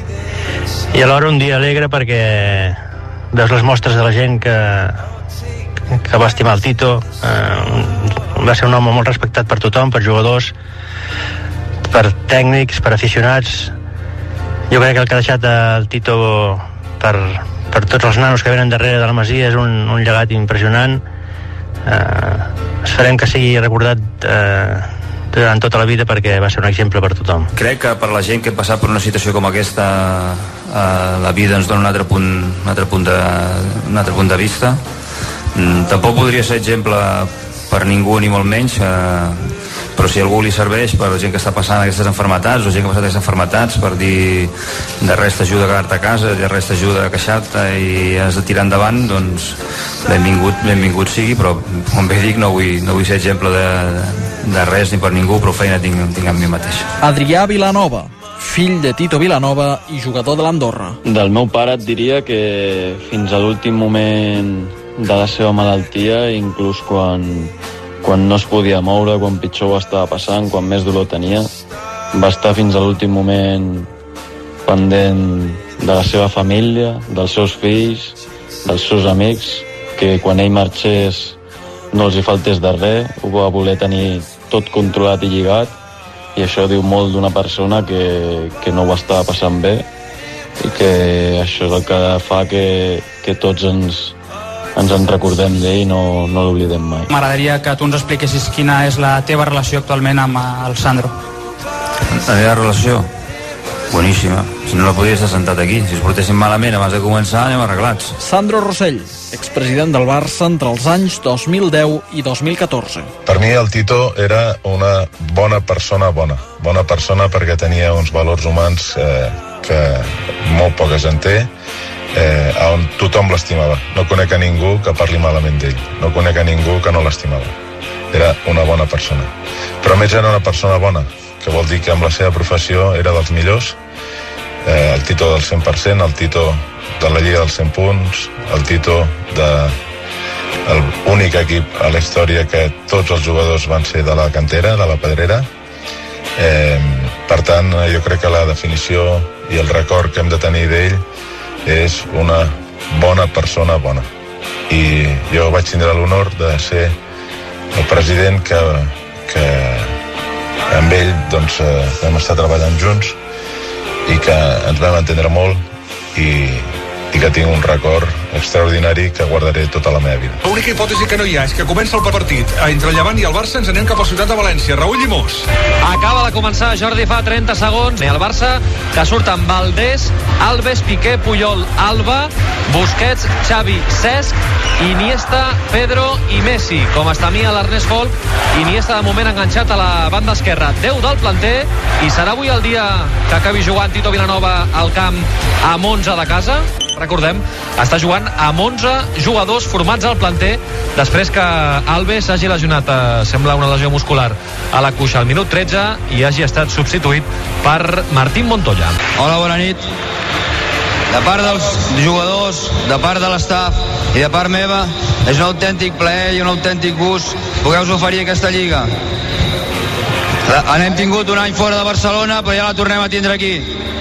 i alhora un dia alegre perquè veus les mostres de la gent que, que va estimar el Tito. Eh, va ser un home molt respectat per tothom, per jugadors, per tècnics, per aficionats. Jo crec que el que ha deixat el Tito per, per tots els nanos que venen darrere de la Masia és un, un llegat impressionant. Eh, esperem que sigui recordat eh, durant tota la vida perquè va ser un exemple per tothom. Crec que per la gent que ha passat per una situació com aquesta eh, la vida ens dona un altre punt, un altre punt, de, un altre punt de vista. Mm, tampoc podria ser exemple per ningú ni molt menys, eh, però si algú li serveix per la gent que està passant aquestes enfermetats o gent que ha passat aquestes enfermetats per dir de res t'ajuda a quedar-te a casa, de res t'ajuda a queixar-te i has de tirar endavant, doncs benvingut, benvingut sigui, però com bé dic no vull, no vull ser exemple de, de res ni per ningú, però feina tinc, tinc amb mi mateix. Adrià Vilanova, fill de Tito Vilanova i jugador de l'Andorra. Del meu pare et diria que fins a l'últim moment de la seva malaltia, inclús quan, quan no es podia moure, quan pitjor ho estava passant, quan més dolor tenia, va estar fins a l'últim moment pendent de la seva família, dels seus fills, dels seus amics, que quan ell marxés no els hi faltés de res, ho va voler tenir tot controlat i lligat, i això diu molt d'una persona que, que no ho està passant bé i que això és el que fa que, que tots ens ens en recordem d'ell i no, no l'oblidem mai. M'agradaria que tu ens expliquessis quina és la teva relació actualment amb el Sandro. La meva relació? boníssima. Si no, no podria estar sentat aquí. Si es portessin malament abans de començar, anem arreglats. Sandro Rossell, expresident del Barça entre els anys dos mil deu i dos mil catorze. Per mi el Tito era una bona persona bona. Bona persona perquè tenia uns valors humans eh, que molt poca gent té, eh, on tothom l'estimava. No conec a ningú que parli malament d'ell. No conec a ningú que no l'estimava. Era una bona persona. Però a més era una persona bona, que vol dir que amb la seva professió era dels millors, eh, el Tito del cent per cent, el Tito de la Lliga dels cent punts, el Tito de l'únic equip a la història que tots els jugadors van ser de la cantera, de la Pedrera. Eh, per tant, jo crec que la definició i el record que hem de tenir d'ell és una bona persona bona. I jo vaig tindre l'honor de ser el president que, que amb ell doncs, eh, vam estar treballant junts i que ens vam entendre molt i, i que tinc un record extraordinari que guardaré tota la meva vida. L'única hipòtesi que no hi ha és que comença el partit entre el Llevant i el Barça, ens anem cap a la ciutat de València. Raúl Llimós. Acaba de començar, Jordi, fa trenta segons. El Barça que surt amb Valdés, Alves, Piqué, Puyol, Alba, Busquets, Xavi, Cesc, Iniesta, Pedro i Messi. Com està a mi l'Ernest Folk, Iniesta de moment enganxat a la banda esquerra. deu del planter, i serà avui el dia que acabi jugant Tito Vilanova al camp amb onze de casa. Recordem, està jugant amb onze jugadors formats al planter després que Alves hagi lesionat, eh, sembla una lesió muscular a la cuixa al minut tretze i hagi estat substituït per Martín Montoya. Hola, bona nit. De part dels jugadors, de part de l'estaf i de part meva, és un autèntic plaer i un autèntic gust poder-vos oferir aquesta lliga. Hem tingut un any fora de Barcelona, però ja la tornem a tindre aquí.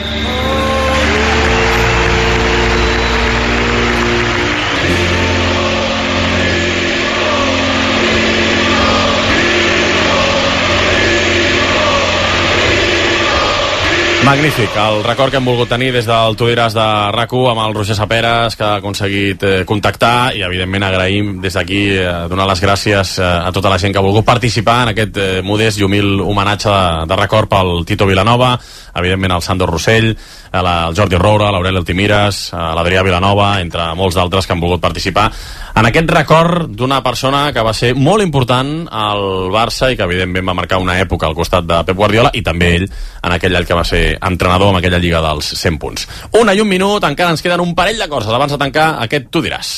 Magnífic, el record que hem volgut tenir des del Tu diràs de RAC u amb el Roger Saperas, que ha aconseguit eh, contactar, i evidentment agraïm des d'aquí eh, donar les gràcies eh, a tota la gent que ha volgut participar en aquest eh, modest i humil homenatge de, de record pel Tito Vilanova, evidentment al Sandro Rossell, al Jordi Roura, a l'Aureli Altimires, a l'Adrià Vilanova, entre molts d'altres que han volgut participar en aquest record d'una persona que va ser molt important al Barça i que evidentment va marcar una època al costat de Pep Guardiola, i també ell en aquell any que va ser entrenador amb aquella lliga dels cent punts. Una i un minut, encara ens queden un parell de coses abans de tancar aquest Tu diràs.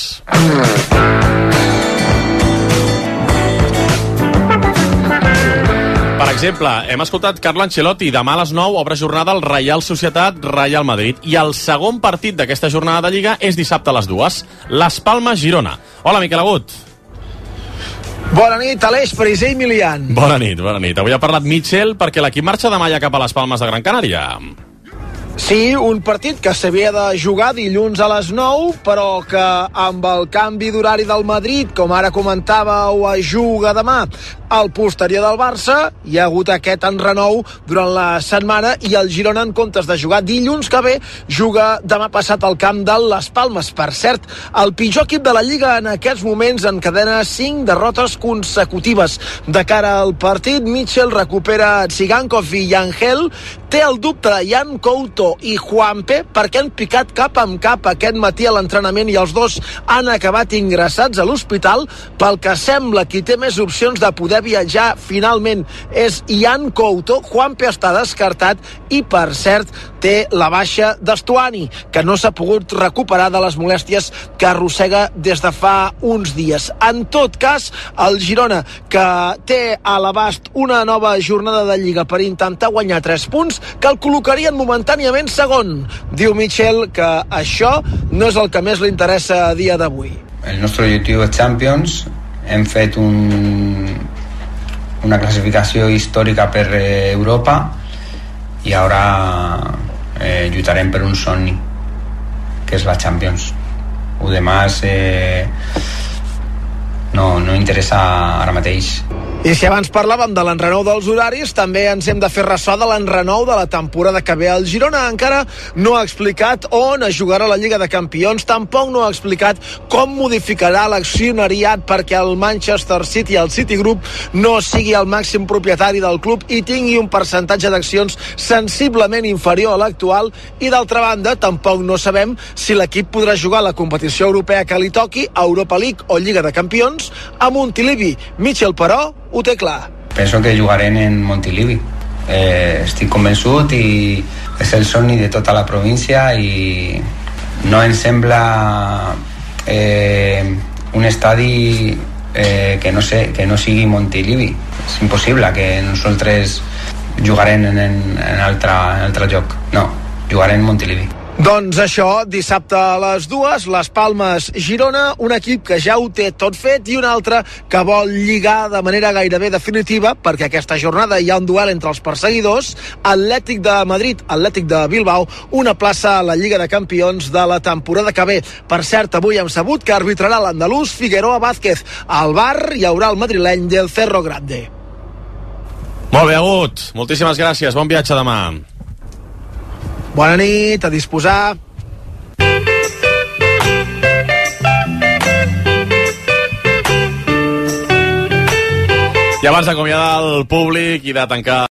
Per exemple, hem escoltat Carlo Ancelotti. Demà a les nou obre jornada el Reial Societat Real Madrid, i el segon partit d'aquesta jornada de Lliga és dissabte a les dues. Las Palmas Girona. Hola, Miquel Agut. Bona nit, Aleix, Perisell, Milian. Bona nit, bona nit. Avui ha parlat Mitchell perquè l'equip marxa demà ja cap a les Palmes de Gran Canària. Sí, un partit que s'havia de jugar dilluns a les nou, però que amb el canvi d'horari del Madrid, com ara comentàveu, es juga demà al posterior del Barça, hi ha hagut aquest enrenou durant la setmana, i el Girona, en comptes de jugar dilluns que ve, juga demà passat al camp de Les Palmes. Per cert, el pitjor equip de la Lliga en aquests moments encadena cinc derrotes consecutives. De cara al partit, Mitchell recupera Tsigankov i Yangel, té el dubte de Jan Couto i Juanpe, perquè han picat cap amb cap aquest matí a l'entrenament i els dos han acabat ingressats a l'hospital. Pel que sembla, qui té més opcions de poder viatjar finalment és Jan Couto. Juanpe està descartat i, per cert, té la baixa d'Estuani, que no s'ha pogut recuperar de les molèsties que arrossega des de fa uns dies. En tot cas, el Girona, que té a l'abast una nova jornada de Lliga per intentar guanyar tres punts, que el col·locarien momentàniament segon. Diu Mitchell que això no és el que més li interessa a dia d'avui. El nostre objectiu és Champions. Hem fet un, una classificació històrica per Europa i ara eh, lluitarem per un somni, que és la Champions. Ho demás eh, no, no interessa ara mateix. I si abans parlàvem de l'enrenou dels horaris, també ens hem de fer ressò de l'enrenou de la temporada que ve. El Girona encara no ha explicat on es jugarà la Lliga de Campions, tampoc no ha explicat com modificarà l'accionariat perquè el Manchester City, el City Group, no sigui el màxim propietari del club i tingui un percentatge d'accions sensiblement inferior a l'actual. I d'altra banda, tampoc no sabem si l'equip podrà jugar a la competició europea que li toqui, Europa League o Lliga de Campions, a Montilivi. Michel, però, ho té clar. Penso que jugarem en Montilivi. Eh, estic convençut i és el somni de tota la província i no em sembla eh, un estadi eh, que, no sé, que no sigui Montilivi. És impossible que nosaltres jugarem en, en, en, altre, en altre lloc. No, jugarem en Montilivi. Doncs això, dissabte a les dues, Las Palmes Girona, un equip que ja ho té tot fet i un altre que vol lligar de manera gairebé definitiva, perquè aquesta jornada hi ha un duel entre els perseguidors, Atlètic de Madrid, Atlètic de Bilbao, una plaça a la Lliga de Campions de la temporada que ve. Per cert, avui hem sabut que arbitrarà l'andalús Figueroa Vázquez. Al bar hi haurà el madrileny del Cerro Grande. Molt bé, Agut. Moltíssimes gràcies. Bon viatge demà. Bona nit, a disposar. I abans d'acomiadar el públic i de tancar